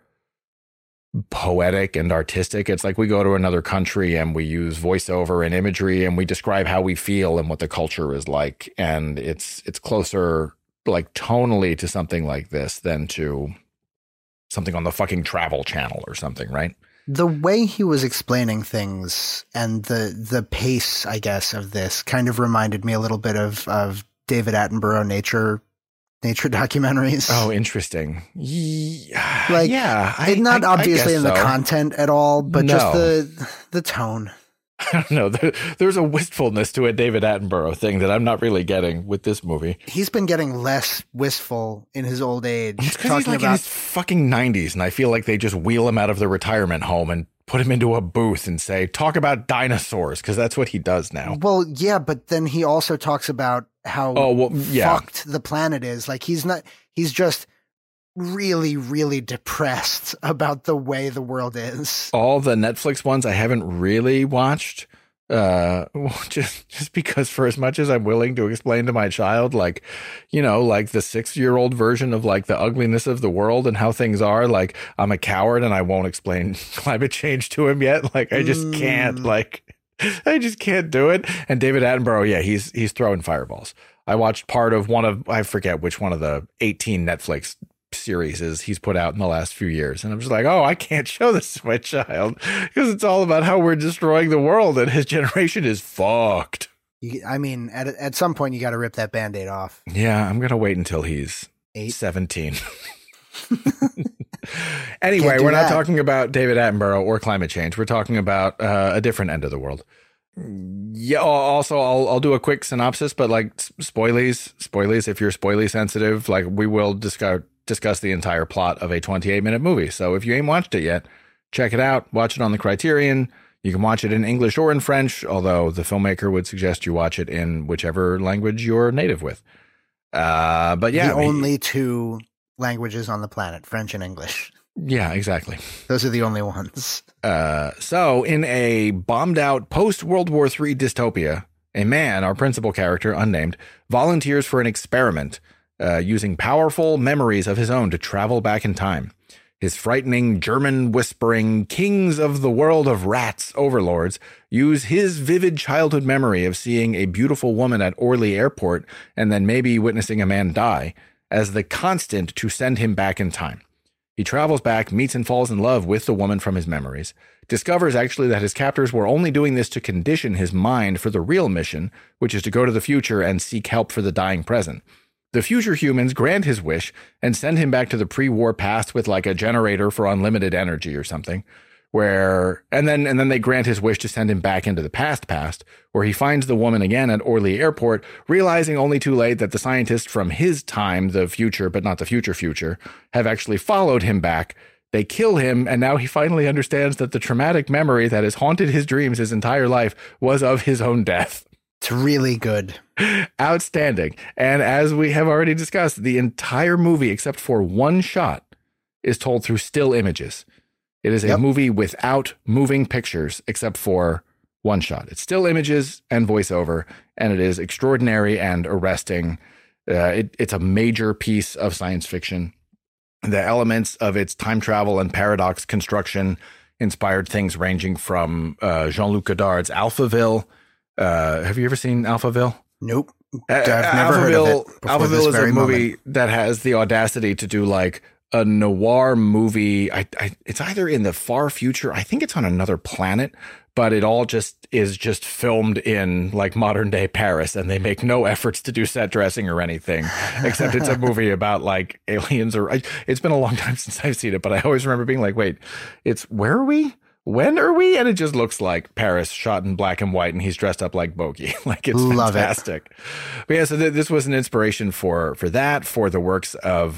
poetic and artistic. It's like we go to another country and we use voiceover and imagery and we describe how we feel and what the culture is like. And it's closer like tonally to something like this than to something on the fucking Travel Channel or something, right? The way he was explaining things and the pace, I guess, of this kind of reminded me a little bit of David Attenborough nature documentaries. Oh, interesting. Yeah, not obviously in the content at all, but just the tone. I don't know. There's a wistfulness to a David Attenborough thing that I'm not really getting with this movie. He's been getting less wistful in his old age. It's because he's like in his fucking 90s, and I feel like they just wheel him out of the retirement home and put him into a booth and say, talk about dinosaurs, because that's what he does now. Well, yeah, but then he also talks about how fucked the planet is. Like he's just really, really depressed about the way the world is. All the Netflix ones I haven't really watched. Just because for as much as I'm willing to explain to my child, like, you know, like the 6-year-old version of like the ugliness of the world and how things are, like I'm a coward and I won't explain climate change to him yet. Like I just can't, I just can't do it. And David Attenborough, he's throwing fireballs. I watched part of I forget which one of the 18 Netflix series he's put out in the last few years. And I'm just like, oh, I can't show this to my child because it's all about how we're destroying the world and his generation is fucked. I mean, at some point you got to rip that Band-Aid off. Yeah, I'm going to wait until he's 17. Anyway, we're not talking about David Attenborough or climate change. We're talking about a different end of the world. Yeah. Also, I'll do a quick synopsis, but like spoilies. If you're spoily sensitive, like we will discuss the entire plot of a 28-minute movie. So if you ain't watched it yet, check it out. Watch it on the Criterion. You can watch it in English or in French, although the filmmaker would suggest you watch it in whichever language you're native with. But yeah, the only two languages on the planet, French and English. Yeah, exactly. Those are the only ones. So in a bombed out post-World War III dystopia, a man, our principal character, unnamed, volunteers for an experiment using powerful memories of his own to travel back in time. His frightening, German-whispering kings of the world of rats overlords use his vivid childhood memory of seeing a beautiful woman at Orly Airport and then maybe witnessing a man die as the constant to send him back in time. He travels back, meets and falls in love with the woman from his memories, discovers actually that his captors were only doing this to condition his mind for the real mission, which is to go to the future and seek help for the dying present. The future humans grant his wish and send him back to the pre-war past with like a generator for unlimited energy or something, and then they grant his wish to send him back into the past, where he finds the woman again at Orly Airport, realizing only too late that the scientists from his time, the future, but not the future, have actually followed him back. They kill him, and now he finally understands that the traumatic memory that has haunted his dreams his entire life was of his own death. It's really good. Outstanding. And as we have already discussed, the entire movie, except for one shot, is told through still images. It is a movie without moving pictures, except for one shot. It's still images and voiceover, and it is extraordinary and arresting. It's a major piece of science fiction. The elements of its time travel and paradox construction inspired things ranging from Jean-Luc Godard's Alphaville. Have you ever seen Alphaville? Nope. I've never heard of it. Alphaville is a movie that has the audacity to do like a noir movie. It's either in the far future. I think it's on another planet, but it all is filmed in like modern day Paris, and they make no efforts to do set dressing or anything, except it's a movie about like aliens. It's been a long time since I've seen it, but I always remember being like, wait, where are we? When are we? And it just looks like Paris shot in black and white, and he's dressed up like Bogey. Like, it's fantastic. But yeah, so this was an inspiration for the works of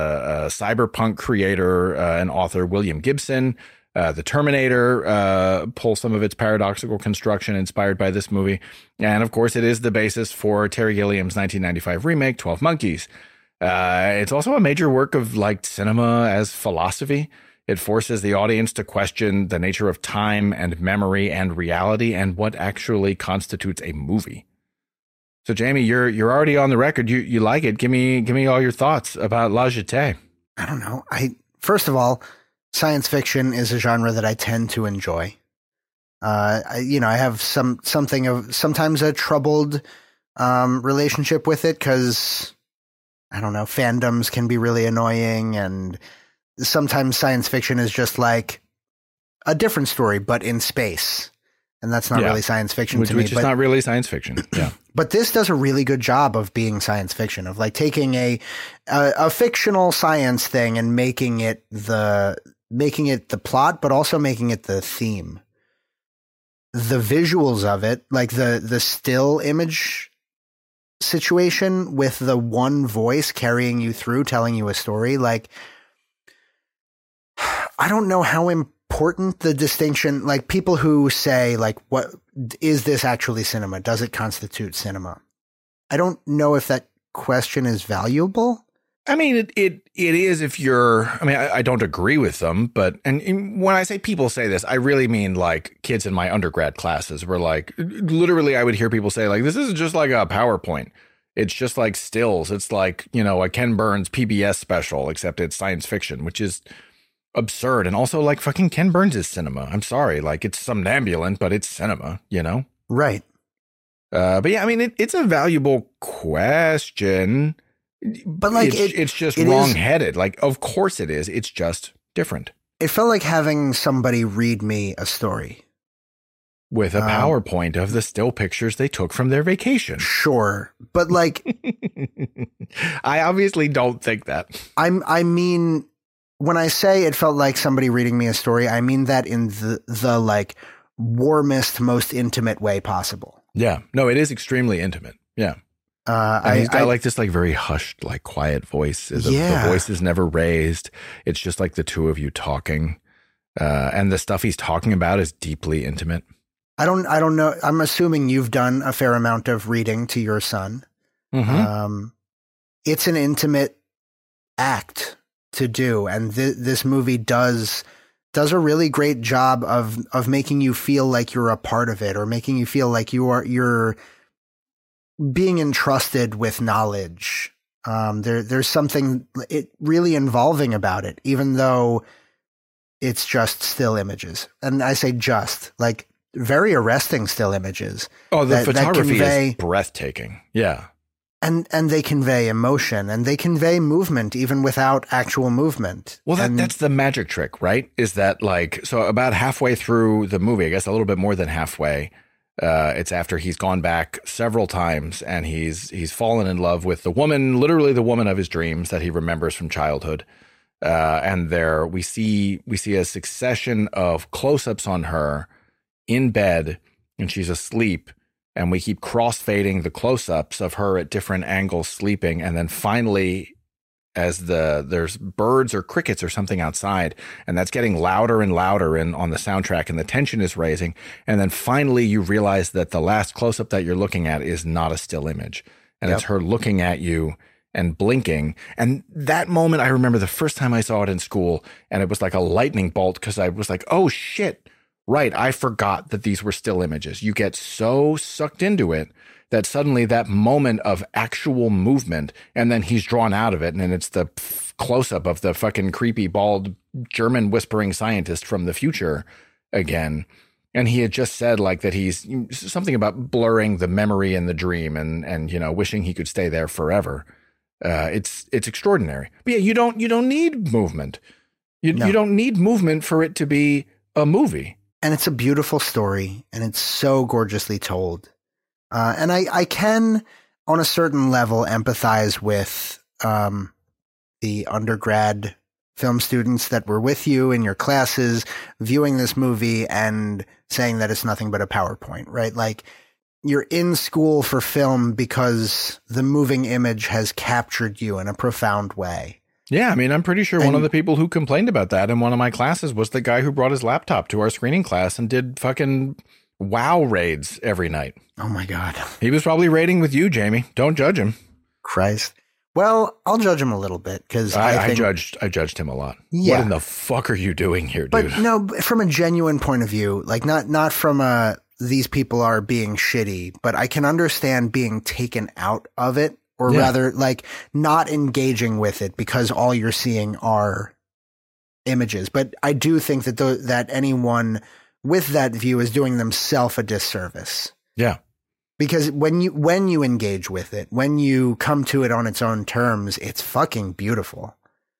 cyberpunk creator and author William Gibson. The Terminator pulls some of its paradoxical construction inspired by this movie. And of course, it is the basis for Terry Gilliam's 1995 remake, 12 Monkeys. It's also a major work of like cinema as philosophy. It forces the audience to question the nature of time and memory and reality and what actually constitutes a movie. So, Jamie, you're already on the record. You like it. Give me all your thoughts about La Jetée. I don't know. First of all, science fiction is a genre that I tend to enjoy. I have sometimes a troubled relationship with it because I don't know, fandoms can be really annoying, and sometimes science fiction is just like a different story, but in space. And that's not really science fiction to me. Which is not really science fiction. Yeah. But this does a really good job of being science fiction, of like taking a fictional science thing and making it the plot, but also making it the theme. The visuals of it, like the still image situation with the one voice carrying you through, telling you a story, like, I don't know how important the distinction, like people who say like, what is this actually cinema? Does it constitute cinema? I don't know if that question is valuable. I mean, it is if you're, I don't agree with them, but, and when I say people say this, I really mean like kids in my undergrad classes were like, literally I would hear people say like, this is just like a PowerPoint. It's just like stills. It's like, a Ken Burns PBS special, except it's science fiction, which is absurd. And also like fucking Ken Burns is cinema. I'm sorry. Like it's somnambulant, but it's cinema, Right. But yeah, it's a valuable question, but like it's just wrong-headed. Like, of course it is. It's just different. It felt like having somebody read me a story with a PowerPoint of the still pictures they took from their vacation. Sure. But like, I obviously don't think that. I mean, when I say it felt like somebody reading me a story, I mean that in the like warmest, most intimate way possible. Yeah. No, it is extremely intimate. Yeah. And he's got like this like very hushed, like quiet voice. The voice is never raised. It's just like the two of you talking. And the stuff he's talking about is deeply intimate. I don't know. I'm assuming you've done a fair amount of reading to your son. Mm-hmm. It's an intimate act to do. And this movie does a really great job of making you feel like you're a part of it, or making you feel like you're being entrusted with knowledge. There's something really involving about it, even though it's just still images. And I say just, like, very arresting still images. Oh, the photography is breathtaking. Yeah. And they convey emotion, and they convey movement even without actual movement. Well, that's the magic trick, right? Is that like, so about halfway through the movie, I guess a little bit more than halfway, it's after he's gone back several times and he's fallen in love with the woman, literally the woman of his dreams that he remembers from childhood. And there we see a succession of close-ups on her in bed, and she's asleep. And we keep crossfading the close-ups of her at different angles sleeping. And then finally, as there's birds or crickets or something outside, and that's getting louder and louder on the soundtrack, and the tension is raising. And then finally you realize that the last close-up that you're looking at is not a still image. And It's her looking at you and blinking. And that moment, I remember the first time I saw it in school, and it was like a lightning bolt, because I was like, oh shit. Right, I forgot that these were still images. You get so sucked into it that suddenly that moment of actual movement, and then he's drawn out of it, and it's the close-up of the fucking creepy, bald, German whispering scientist from the future again. And he had just said like that he's something about blurring the memory and the dream, and you know, wishing he could stay there forever. It's extraordinary. But yeah, you don't need movement. You don't need movement for it to be a movie. And it's a beautiful story, and it's so gorgeously told. And I can, on a certain level, empathize with the undergrad film students that were with you in your classes, viewing this movie and saying that it's nothing but a PowerPoint, right? Like, you're in school for film because the moving image has captured you in a profound way. Yeah, I mean, I'm pretty sure one of the people who complained about that in one of my classes was the guy who brought his laptop to our screening class and did fucking WoW raids every night. Oh, my God. He was probably raiding with you, Jamie. Don't judge him. Christ. Well, I'll judge him a little bit, because I judged him a lot. Yeah. What in the fuck are you doing here, dude? But no, from a genuine point of view, like not from these people are being shitty, but I can understand being taken out of it. Or rather, like, not engaging with it because all you're seeing are images. But I do think that that anyone with that view is doing themselves a disservice. Yeah. Because when you engage with it, when you come to it on its own terms, it's fucking beautiful.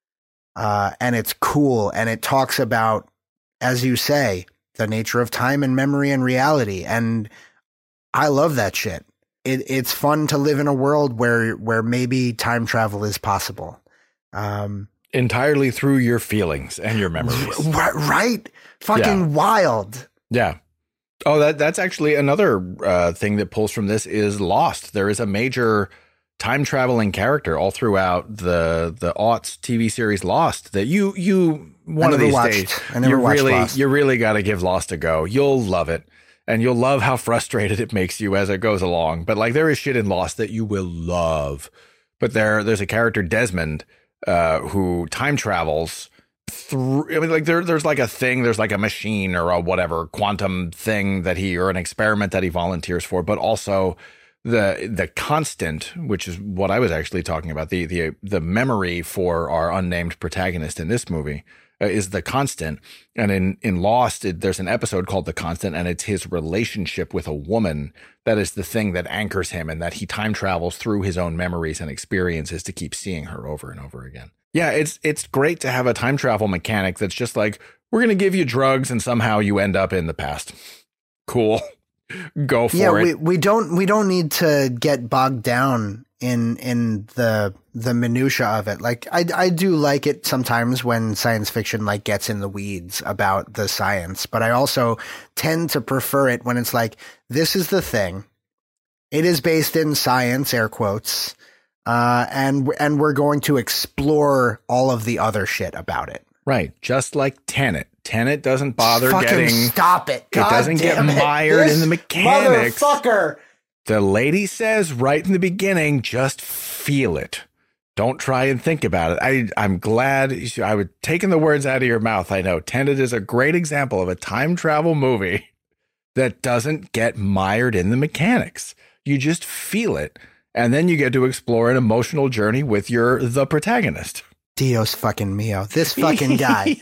And it's cool. And it talks about, as you say, the nature of time and memory and reality. And I love that shit. It's fun to live in a world where maybe time travel is possible. Entirely through your feelings and your memories. Right? Fucking wild. Yeah. Oh, that's actually another thing that pulls from this is Lost. There is a major time traveling character all throughout the aughts TV series Lost that you one of these days you really got to give Lost a go. You'll love it. And you'll love how frustrated it makes you as it goes along. But like, there is shit in Lost that you will love. But there's a character, Desmond, who time travels through. I mean, like there's like a thing, there's like a machine or a whatever quantum thing or an experiment that he volunteers for. But also the constant, which is what I was actually talking about, the memory for our unnamed protagonist in this movie. Is the constant. And in Lost, there's an episode called The Constant, and it's his relationship with a woman that is the thing that anchors him, and that he time travels through his own memories and experiences to keep seeing her over and over again. Yeah, it's great to have a time travel mechanic that's just like, we're going to give you drugs and somehow you end up in the past. Cool. Go for it. We don't need to get bogged down in the minutia of it. Like I do like it sometimes when science fiction like gets in the weeds about the science, but I also tend to prefer it when it's like, this is the thing. It is based in science, air quotes. And we're going to explore all of the other shit about it. Right. Just like Tenet. Tenet doesn't bother Fucking getting. Stop it. God it doesn't get damn it. mired This in the mechanics. Motherfucker. The lady says right in the beginning, just feel it. Don't try and think about it. I'm glad I would taking the words out of your mouth. I know Tenet is a great example of a time travel movie that doesn't get mired in the mechanics. You just feel it. And then you get to explore an emotional journey with the protagonist. Dios fucking mio. This fucking guy.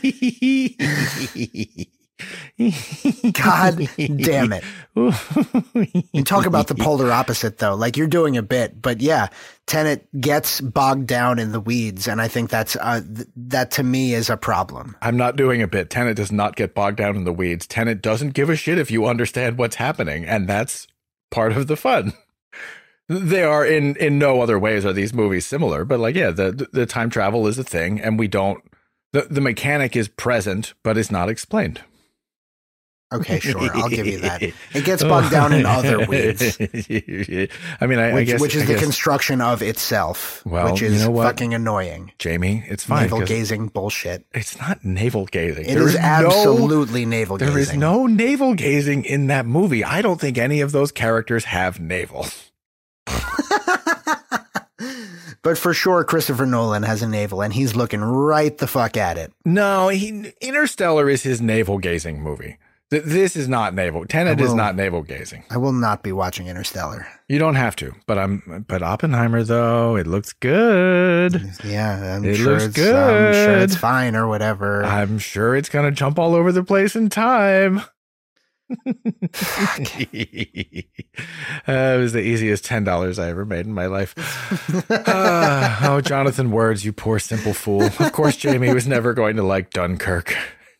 God damn it. You talk about the polar opposite, though. Like, you're doing a bit, but yeah, Tenet gets bogged down in the weeds, and I think that's that to me is a problem. I'm not doing a bit. Tenet does not get bogged down in the weeds. Tenet doesn't give a shit if you understand what's happening, and that's part of the fun. They are in no other ways are these movies similar, but like, yeah, the time travel is a thing, and we don't. The mechanic is present, but it's not explained. Okay, sure, I'll give you that. It gets bogged down in other weeds. I mean, I guess which is the construction of itself, which is fucking annoying. Jamie, it's fine. Navel gazing bullshit. It's not navel gazing. It is absolutely navel gazing. There is no navel gazing in that movie. I don't think any of those characters have navels. But for sure, Christopher Nolan has a navel, and he's looking right the fuck at it. No, Interstellar is his navel gazing movie. This is not navel. Tenet is not navel gazing. I will not be watching Interstellar. You don't have to, but Oppenheimer though, it looks good. Yeah, it looks good. I'm sure it's fine or whatever. I'm sure it's gonna jump all over the place in time. It was the easiest $10 I ever made in my life. Oh, Jonathan Words, you poor simple fool. Of course, Jamie was never going to like Dunkirk.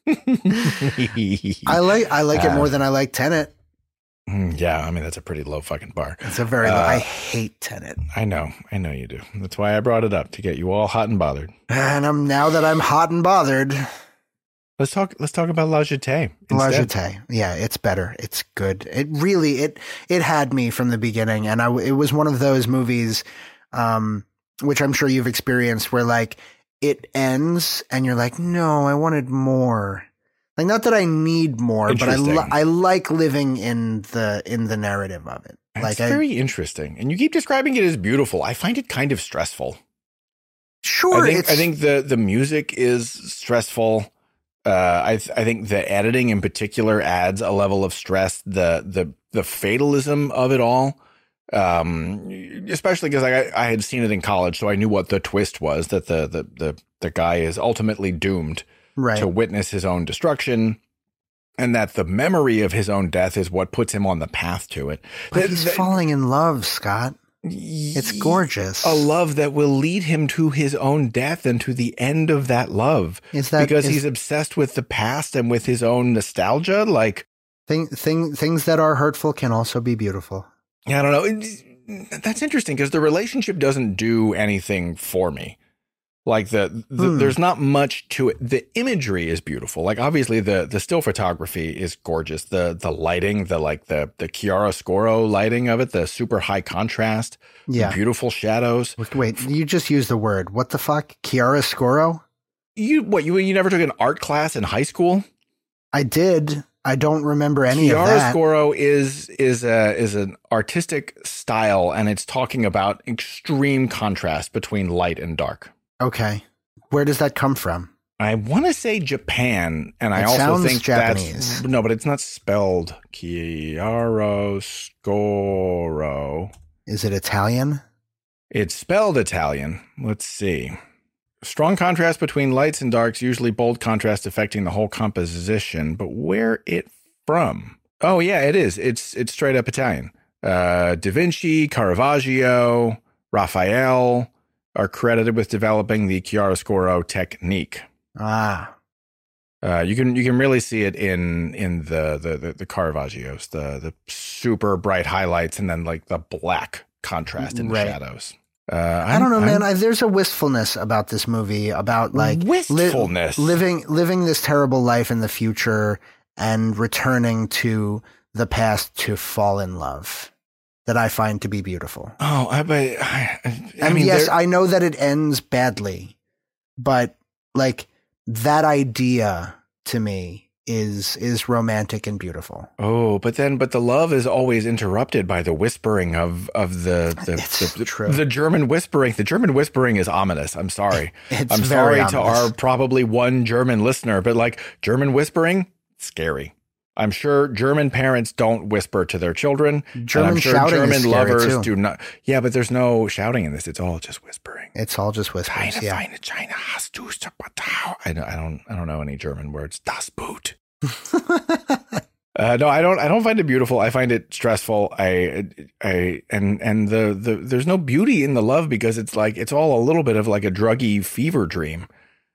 I like it more than I like Tenet. Yeah, I mean, that's a pretty low fucking bar. It's a very low. I hate Tenet. I know you do. That's why I brought it up, to get you all hot and bothered. And now that I'm hot and bothered, let's talk about La Jetée. La Jetée. Yeah, it's better. It's good. It really it had me from the beginning, and it was one of those movies, which I'm sure you've experienced, where like it ends and you're like, no, I wanted more. Like, not that I need more, but I like living in the narrative of it. It's very interesting, and you keep describing it as beautiful. I find it kind of stressful. Sure, I think the music is stressful. I think the editing in particular adds a level of stress. The fatalism of it all, especially because I had seen it in college, so I knew what the twist was, that the guy is ultimately doomed to witness his own destruction, and that the memory of his own death is what puts him on the path to it. But he's falling in love, Scott. It's gorgeous. A love that will lead him to his own death and to the end of that love. Because he's obsessed with the past and with his own nostalgia. Like things that are hurtful can also be beautiful. I don't know. That's interesting, because the relationship doesn't do anything for me. Like there's not much to it. The imagery is beautiful. Like, obviously the still photography is gorgeous. The lighting, the chiaroscuro lighting of it, the super high contrast, the beautiful shadows. Wait, you just used the word. What the fuck? Chiaroscuro? You never took an art class in high school? I did. I don't remember any of that. Chiaroscuro is an artistic style, and it's talking about extreme contrast between light and dark. Okay. Where does that come from? I want to say Japan, and I also think Japanese. No, but it's not spelled chiaroscuro. Is it Italian? It's spelled Italian. Let's see. Strong contrast between lights and darks, usually bold contrast affecting the whole composition. But where it from? Oh, yeah, it is. It's straight up Italian. Da Vinci, Caravaggio, Raphael are credited with developing the chiaroscuro technique. You can really see it in the Caravaggios, the super bright highlights, and then like the black contrast in the shadows. I don't know, man. There's a wistfulness about this movie, about like wistfulness, living this terrible life in the future and returning to the past to fall in love, that I find to be beautiful. Oh, I mean, yes, I know that it ends badly, but like that idea to me is romantic and beautiful. Oh, but the love is always interrupted by the whispering of the German whispering. The German whispering is ominous. I'm sorry. I'm sorry to our probably one German listener, but like German whispering, scary. I'm sure German parents don't whisper to their children. German lovers do not. Yeah, but there's no shouting in this. It's all just whispering. It's all just whispering. China, hast du I don't know any German words. Das Boot. No, I don't find it beautiful. I find it stressful. There's no beauty in the love because it's like it's all a little bit of like a druggy fever dream.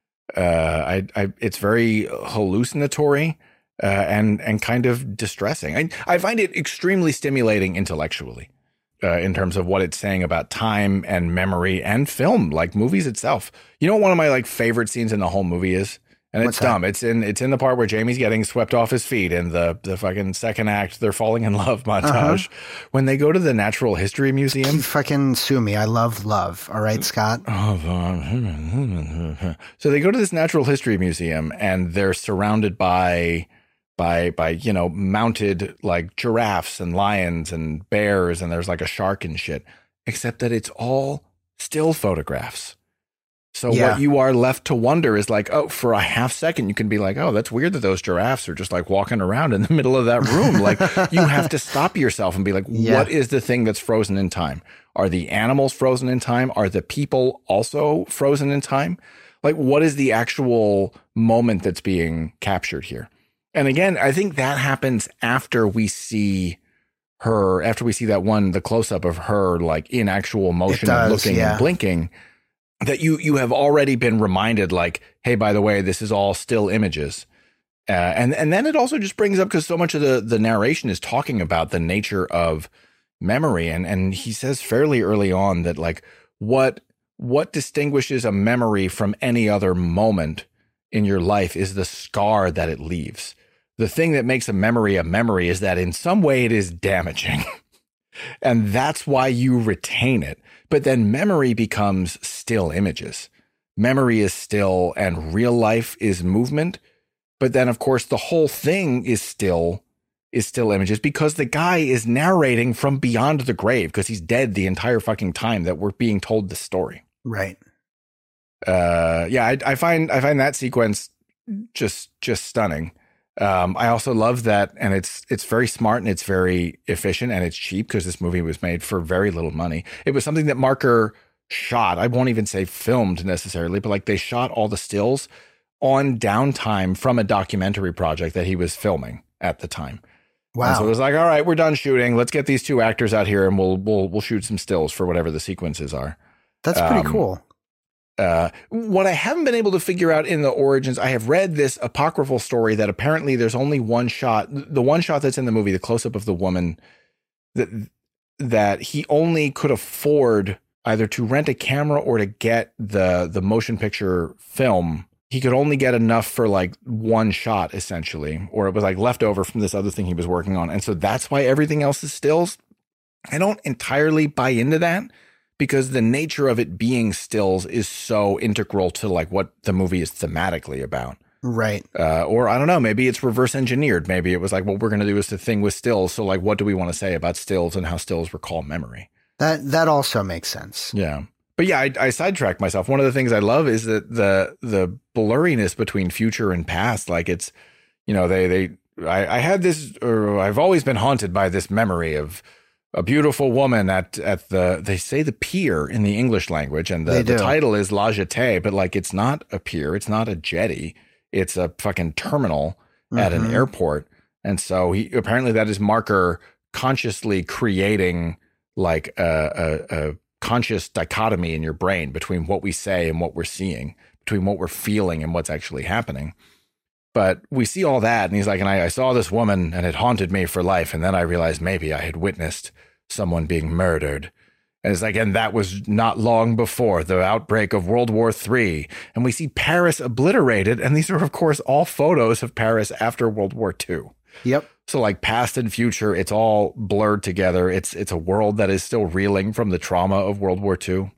It's very hallucinatory. And kind of distressing. I find it extremely stimulating intellectually in terms of what it's saying about time and memory and film, like movies itself. You know what one of my like favorite scenes in the whole movie is? And it's dumb. It's in the part where Jamie's getting swept off his feet in the fucking second act, they're falling in love montage. When they go to the Natural History Museum. You fucking sue me. I love love. All right, Scott? So they go to this Natural History Museum and they're surrounded by mounted like giraffes and lions and bears, and there's like a shark and shit, except that it's all still photographs. So what you are left to wonder is like, oh, for a half second, you can be like, oh, that's weird that those giraffes are just like walking around in the middle of that room. Like you have to stop yourself and be like, what is the thing that's frozen in time? Are the animals frozen in time? Are the people also frozen in time? Like what is the actual moment that's being captured here? And again, I think that happens after we see that one, the close up of her, like in actual motion and looking and blinking, that you have already been reminded like, hey, by the way, this is all still images. And then it also just brings up, because so much of the narration is talking about the nature of memory. And he says fairly early on that like what distinguishes a memory from any other moment in your life is the scar that it leaves. The thing that makes a memory is that in some way it is damaging. And that's why you retain it. But then memory becomes still images. Memory is still, and real life is movement. But then, of course, the whole thing is still images, because the guy is narrating from beyond the grave, because he's dead the entire fucking time that we're being told this story. Right. I find that sequence just stunning. I also love that, and it's very smart and it's very efficient and it's cheap, because this movie was made for very little money. It was something that Marker shot. I won't even say filmed necessarily, but like they shot all the stills on downtime from a documentary project that he was filming at the time. Wow. And so it was like, all right, we're done shooting. Let's get these two actors out here and we'll shoot some stills for whatever the sequences are. That's pretty cool. What I haven't been able to figure out in the origins, I have read this apocryphal story that apparently there's only one shot, the one shot that's in the movie, the close-up of the woman, that he only could afford either to rent a camera or to get the motion picture film. He could only get enough for like one shot, essentially, or it was like leftover from this other thing he was working on. And so that's why everything else is stills. I don't entirely buy into that, because the nature of it being stills is so integral to like what the movie is thematically about. Right. Or I don't know, maybe it's reverse engineered. Maybe it was like, what we're going to do is the thing with stills. So like, what do we want to say about stills and how stills recall memory? That also makes sense. Yeah. But yeah, I sidetracked myself. One of the things I love is that the blurriness between future and past. Like it's, you know, I had this, or I've always been haunted by this memory of a beautiful woman at they say the pier in the English language, and the title is La Jetée, but like it's not a pier, it's not a jetty, it's a fucking terminal at an airport. And so apparently that is Marker consciously creating like a conscious dichotomy in your brain between what we say and what we're seeing, between what we're feeling and what's actually happening. But we see all that, and he's like, and I saw this woman and it haunted me for life. And then I realized maybe I had witnessed someone being murdered. And it's like, and that was not long before the outbreak of World War III. And we see Paris obliterated. And these are, of course, all photos of Paris after World War II. Yep. So like past and future, it's all blurred together. It's a world that is still reeling from the trauma of World War II.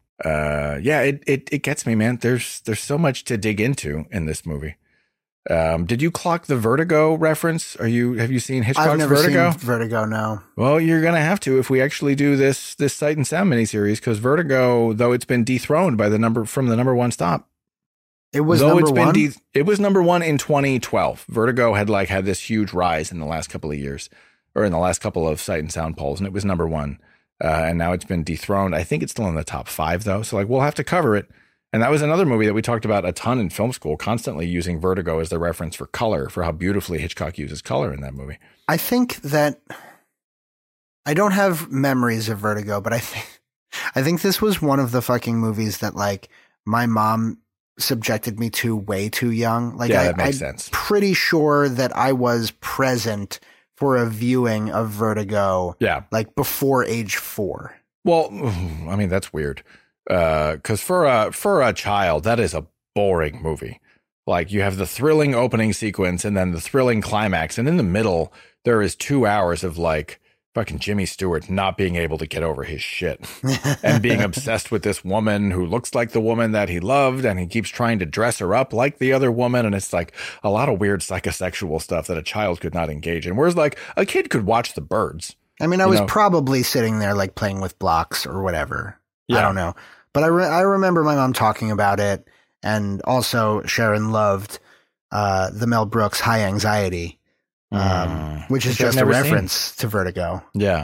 It gets me, man. There's so much to dig into in this movie. Did you clock the Vertigo reference? Have you seen Hitchcock's I've never Vertigo? seen Vertigo, no. Well, you're gonna have to if we actually do this Sight and Sound miniseries, because Vertigo, though it's been dethroned by the number one stop. It was number one? It was number one in 2012. Vertigo had this huge rise in the last couple of years, or in the last couple of Sight and Sound polls, and it was number one. And now it's been dethroned. I think it's still in the top 5 though. So we'll have to cover it. And that was another movie that we talked about a ton in film school, constantly using Vertigo as the reference for color, for how beautifully Hitchcock uses color in that movie. I think that I don't have memories of Vertigo, but I think this was one of the fucking movies that my mom subjected me to way too young. That makes sense. Pretty sure that I was present for a viewing of Vertigo. Yeah. Before age 4. Well, I mean, that's weird. Because for a child, that is a boring movie. You have the thrilling opening sequence and then the thrilling climax, and in the middle there is 2 hours of fucking Jimmy Stewart not being able to get over his shit and being obsessed with this woman who looks like the woman that he loved, and he keeps trying to dress her up like the other woman, and it's a lot of weird psychosexual stuff that a child could not engage in, whereas a kid could watch The Birds. I mean, I was probably sitting there playing with blocks or whatever. Yeah. I don't know. But I remember my mom talking about it, and also Sharon loved the Mel Brooks High Anxiety, which is just a reference to Vertigo. Yeah.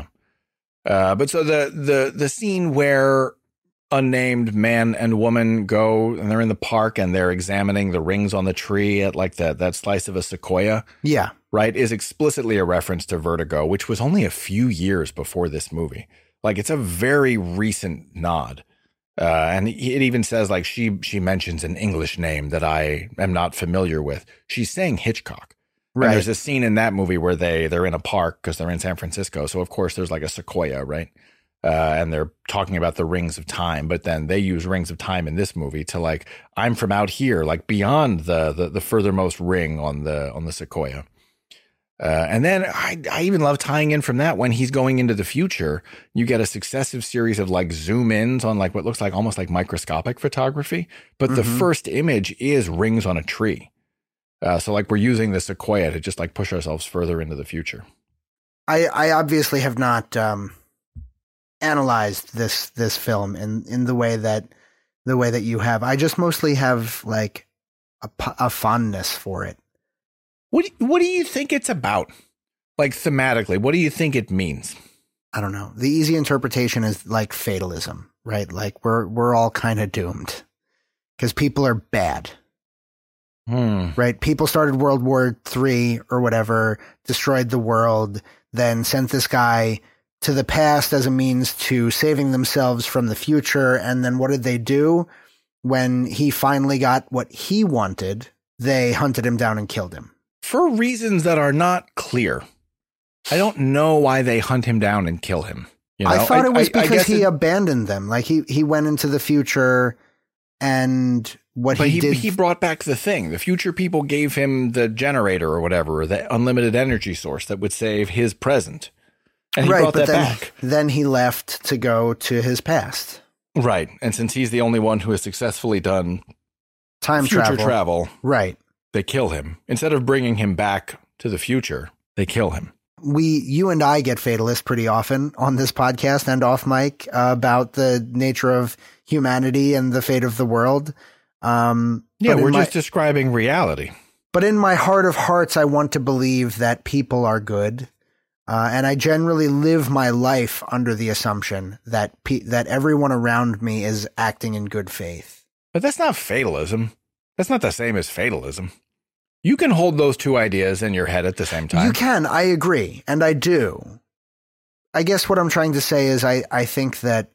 But so the scene where unnamed man and woman go and they're in the park and they're examining the rings on the tree at that slice of a sequoia. Yeah. Right. Is explicitly a reference to Vertigo, which was only a few years before this movie. It's a very recent nod. And it even says she mentions an English name that I am not familiar with. She's saying Hitchcock. Right. And there's a scene in that movie where they're in a park because they're in San Francisco. So of course there's a sequoia, right? And they're talking about the rings of time, but then they use rings of time in this movie to I'm from out here, beyond the furthermost ring on the sequoia. And then I even love tying in from that when he's going into the future, you get a successive series of zoom ins on what looks almost like microscopic photography. But the first image is rings on a tree. So we're using the sequoia to just push ourselves further into the future. I obviously have not analyzed this film in the way that you have. I just mostly have a fondness for it. What do you think it's about? Thematically, what do you think it means? I don't know. The easy interpretation is fatalism, right? We're all kind of doomed because people are bad. Right? People started World War III or whatever, destroyed the world, then sent this guy to the past as a means to saving themselves from the future. And then what did they do? When he finally got what he wanted, they hunted him down and killed him. For reasons that are not clear. I don't know why they hunt him down and kill him. I thought it was because he abandoned them. He went into the future, and he brought back the thing. The future people gave him the generator or whatever, or the unlimited energy source that would save his present. And he brought that back. Then he left to go to his past. Right. And since he's the only one who has successfully done future travel. Right. They kill him. Instead of bringing him back to the future, they kill him. You and I get fatalist pretty often on this podcast and off mic about the nature of humanity and the fate of the world. We're just describing reality. But in my heart of hearts, I want to believe that people are good. And I generally live my life under the assumption that everyone around me is acting in good faith. But that's not fatalism. That's not the same as fatalism. You can hold those two ideas in your head at the same time. You can. I agree. And I do. I guess what I'm trying to say is I think that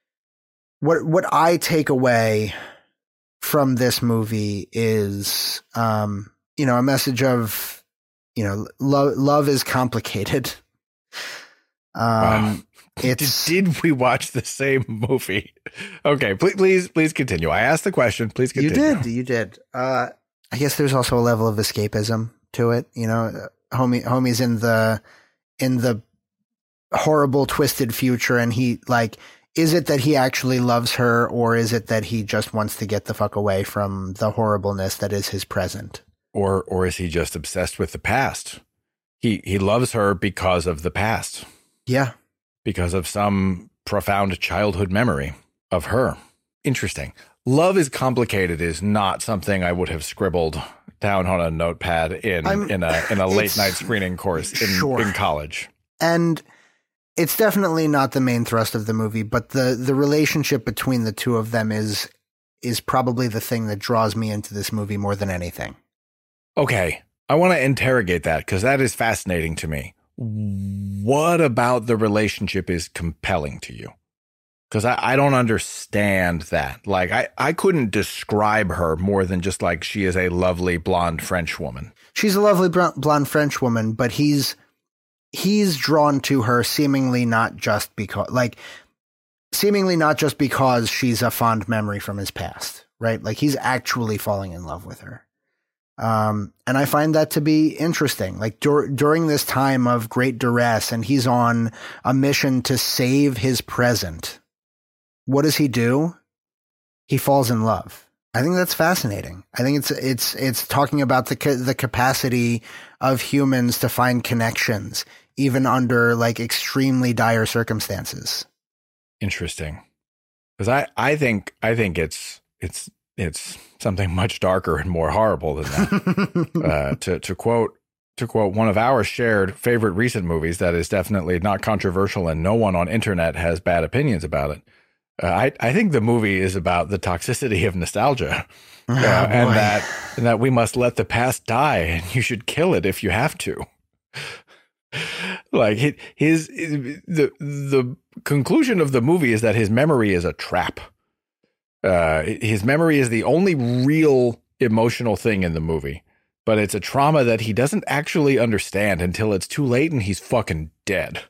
what I take away from this movie is, a message of, love is complicated. Wow. It's Did we watch the same movie? Okay, please continue. I asked the question. Please continue. You did. I guess there's also a level of escapism to it. You know, homie's in the horrible, twisted future, and he like. Is it that he actually loves her, or is it that he just wants to get the fuck away from the horribleness that is his present? Or is he just obsessed with the past? He loves her because of the past. Yeah. Because of some profound childhood memory of her. Interesting. Love is complicated is not something I would have scribbled down on a notepad in a late night screening course in college. And it's definitely not the main thrust of the movie, but the relationship between the two of them is probably the thing that draws me into this movie more than anything. Okay. I want to interrogate that because that is fascinating to me. What about the relationship is compelling to you? Because I don't understand that. Like, I couldn't describe her more than just like she is a lovely blonde French woman. She's a lovely blonde French woman, but he's drawn to her seemingly not just because she's a fond memory from his past, right? Like he's actually falling in love with her. And I find that to be interesting. Like during this time of great duress and he's on a mission to save his present. What does he do? He falls in love. I think that's fascinating. I think it's talking about the capacity of humans to find connections even under like extremely dire circumstances. Interesting. Because I think it's something much darker and more horrible than that. To quote one of our shared favorite recent movies that is definitely not controversial and no one on internet has bad opinions about it. I think the movie is about the toxicity of nostalgia, and that we must let the past die, and you should kill it if you have to. Like the conclusion of the movie is that his memory is a trap. His memory is the only real emotional thing in the movie, but it's a trauma that he doesn't actually understand until it's too late and he's fucking dead.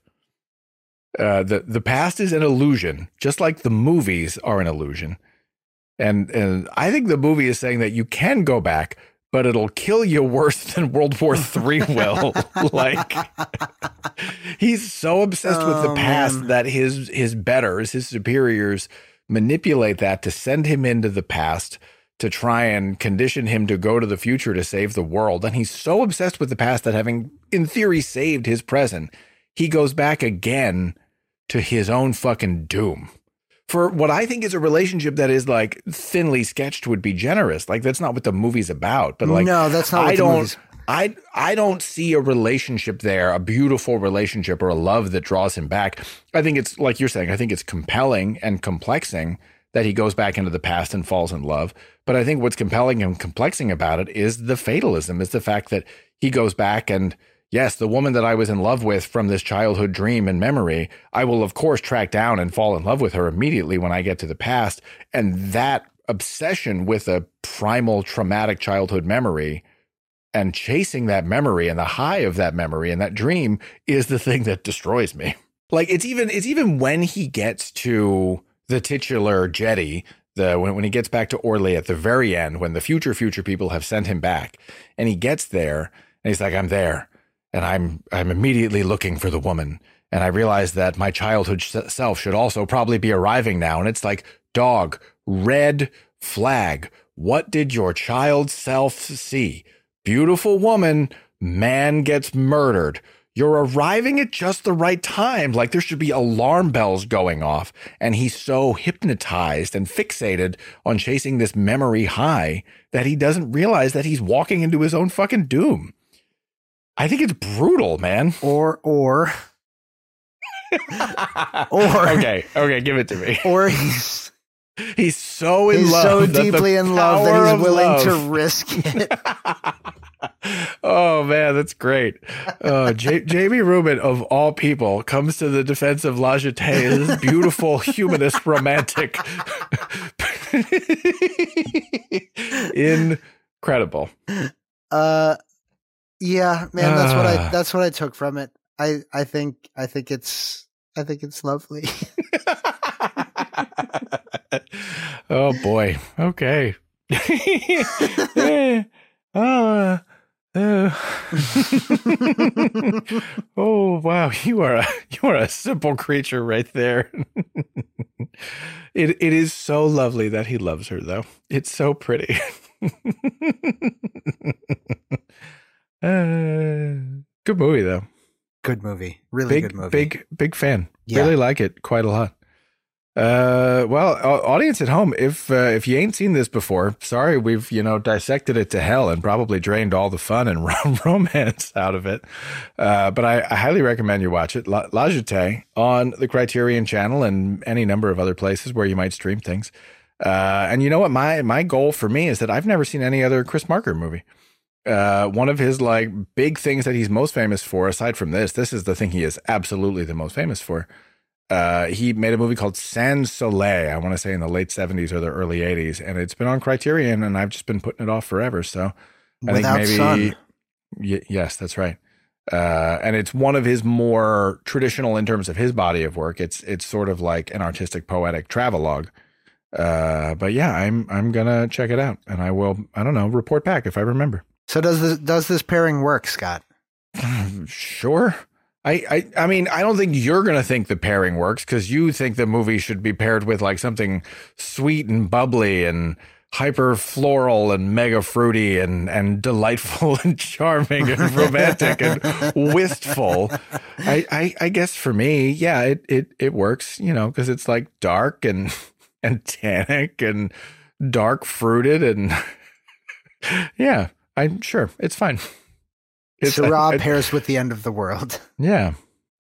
The past is an illusion, just like the movies are an illusion. And I think the movie is saying that you can go back, but it'll kill you worse than World War III will. Like, he's so obsessed with the past that his betters, his superiors, manipulate that to send him into the past to try and condition him to go to the future to save the world. And he's so obsessed with the past that having, in theory, saved his present, he goes back again to his own fucking doom. For what I think is a relationship that is like thinly sketched would be generous. Like that's not what the movie's about. But like, no, that's not. I don't see a relationship there, a beautiful relationship or a love that draws him back. I think it's like you're saying. I think it's compelling and complexing that he goes back into the past and falls in love. But I think what's compelling and complexing about it is the fatalism. Is the fact that he goes back and. Yes, the woman that I was in love with from this childhood dream and memory, I will, of course, track down and fall in love with her immediately when I get to the past. And that obsession with a primal traumatic childhood memory and chasing that memory and the high of that memory and that dream is the thing that destroys me. Like it's even when he gets to the titular jetty, when he gets back to Orly at the very end, when the future people have sent him back and he gets there and he's like, I'm there. And I'm immediately looking for the woman. And I realize that my childhood self should also probably be arriving now. And it's like, dog, red flag. What did your child self see? Beautiful woman, man gets murdered. You're arriving at just the right time. Like there should be alarm bells going off. And he's so hypnotized and fixated on chasing this memory high that he doesn't realize that he's walking into his own fucking doom. I think it's brutal, man. Or okay, give it to me. Or he's so in love, so deeply in love that he's willing to risk it. Oh man, that's great. Jamie Rubin, of all people, comes to the defense of La Jetée, this beautiful humanist romantic. Incredible. Yeah, man, that's what I took from it. I think it's lovely. Oh boy. Okay. uh, oh wow, you are a simple creature right there. It is so lovely that he loves her though. It's so pretty. Good movie though. Good movie. Really good movie. Big fan. Yeah. Really like it quite a lot. Well, audience at home, if you ain't seen this before, sorry, we've, dissected it to hell and probably drained all the fun and romance out of it. But I highly recommend you watch it. La Jetée on the Criterion Channel and any number of other places where you might stream things. And you know what? My goal for me is that I've never seen any other Chris Marker movie. One of his big things that he's most famous for, aside from this is the thing he is absolutely the most famous for. He made a movie called Sans Soleil, I want to say in the late 70s or the early 80s, and it's been on Criterion, and I've just been putting it off forever. So I think maybe Sun. Yes, that's right. And it's one of his more traditional in terms of his body of work. It's sort of like an artistic poetic travelogue. But yeah, I'm gonna check it out, and I will, I don't know, report back if I remember. So does this pairing work, Scott? Sure. I mean, I don't think you're going to think the pairing works because you think the movie should be paired with something sweet and bubbly and hyper floral and mega fruity and delightful and charming and romantic and wistful. I guess for me, yeah, it works, because it's dark and tannic and dark fruited and yeah, I'm sure it's fine. Syrah pairs with the end of the world. Yeah.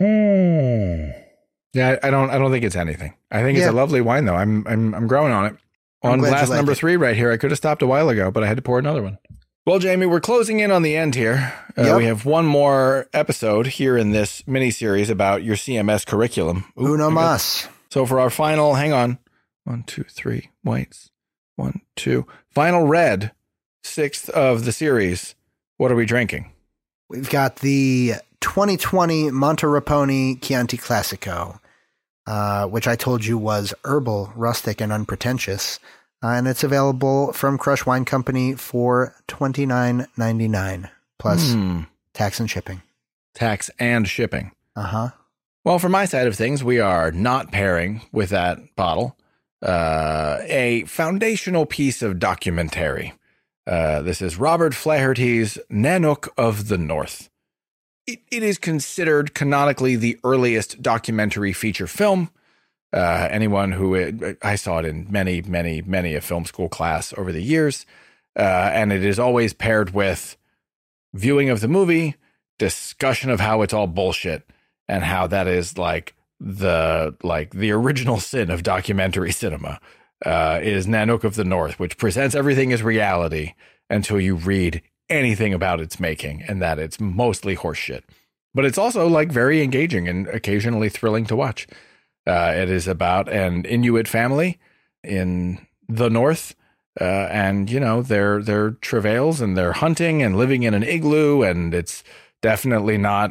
Yeah, I don't think it's anything. I think it's a lovely wine though. I'm growing on it. On glass number 3 right here. I could have stopped a while ago, but I had to pour another one. Well, Jamie, we're closing in on the end here. We have one more episode here in this mini-series about your CMS curriculum. Uno mas. So for our final, hang on. 1, 2, 3 whites. 1, 2. Final red, 6th of the series. What are we drinking? We've got the 2020 Monteraponi Chianti Classico, which I told you was herbal, rustic, and unpretentious. And it's available from Crush Wine Company for $29.99 plus tax and shipping. Tax and shipping. Uh-huh. Well, for my side of things, we are not pairing with that bottle a foundational piece of documentary. This is Robert Flaherty's Nanook of the North. It is considered canonically the earliest documentary feature film. Anyone who I saw it in many a film school class over the years, and it is always paired with viewing of the movie, discussion of how it's all bullshit, and how that is the original sin of documentary cinema. Is Nanook of the North, which presents everything as reality until you read anything about its making, and that it's mostly horseshit. But it's also very engaging and occasionally thrilling to watch. It is about an Inuit family in the North, and their travails and their hunting and living in an igloo, and it's definitely not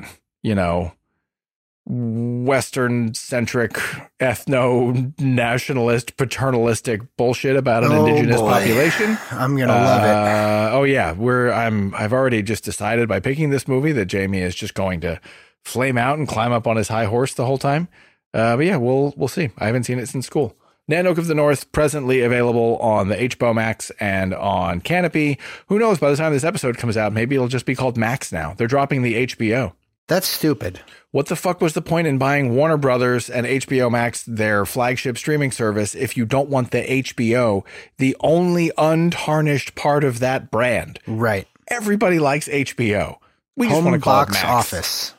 Western-centric, ethno-nationalist, paternalistic bullshit about an indigenous population. I'm gonna love it. Oh yeah, I've already just decided by picking this movie that Jamie is just going to flame out and climb up on his high horse the whole time. But yeah, we'll see. I haven't seen it since school. Nanook of the North, presently available on the HBO Max and on Canopy. Who knows? By the time this episode comes out, maybe it'll just be called Max now. They're dropping the HBO. That's stupid. What the fuck was the point in buying Warner Brothers and HBO Max, their flagship streaming service, if you don't want the HBO, the only untarnished part of that brand? Right. Everybody likes HBO. We just want to call it Max. Office.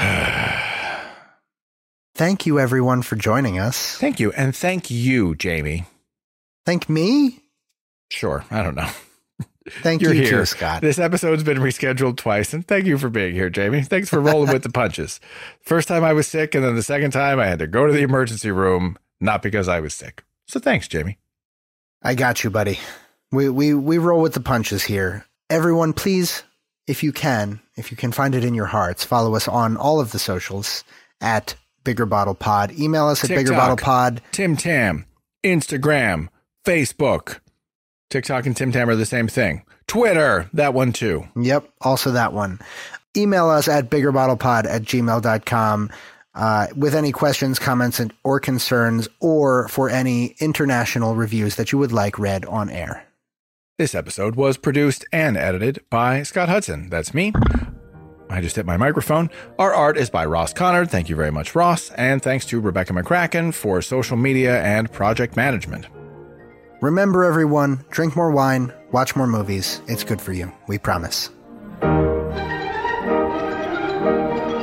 Thank you, everyone, for joining us. Thank you. And thank you, Jamie. Thank me? Sure. I don't know. Thank you, too, Scott. This episode's been rescheduled twice, and thank you for being here, Jamie. Thanks for rolling with the punches. First time I was sick, and then the second time I had to go to the emergency room, not because I was sick. So thanks, Jamie. I got you, buddy. We roll with the punches here. Everyone, please if you can find it in your hearts, follow us on all of the socials at Bigger Bottle Pod. Email us at TikTok, biggerbottlepod. Tim Tam, Instagram, Facebook. TikTok and Tim Tam are the same thing. Twitter, that one too. Yep, also that one. Email us at biggerbottlepod@gmail.com with any questions, comments, or concerns, or for any international reviews that you would like read on air. This episode was produced and edited by Scott Hudson. That's me. I just hit my microphone. Our art is by Ross Connard. Thank you very much, Ross. And thanks to Rebecca McCracken for social media and project management. Remember, everyone, drink more wine, watch more movies. It's good for you. We promise.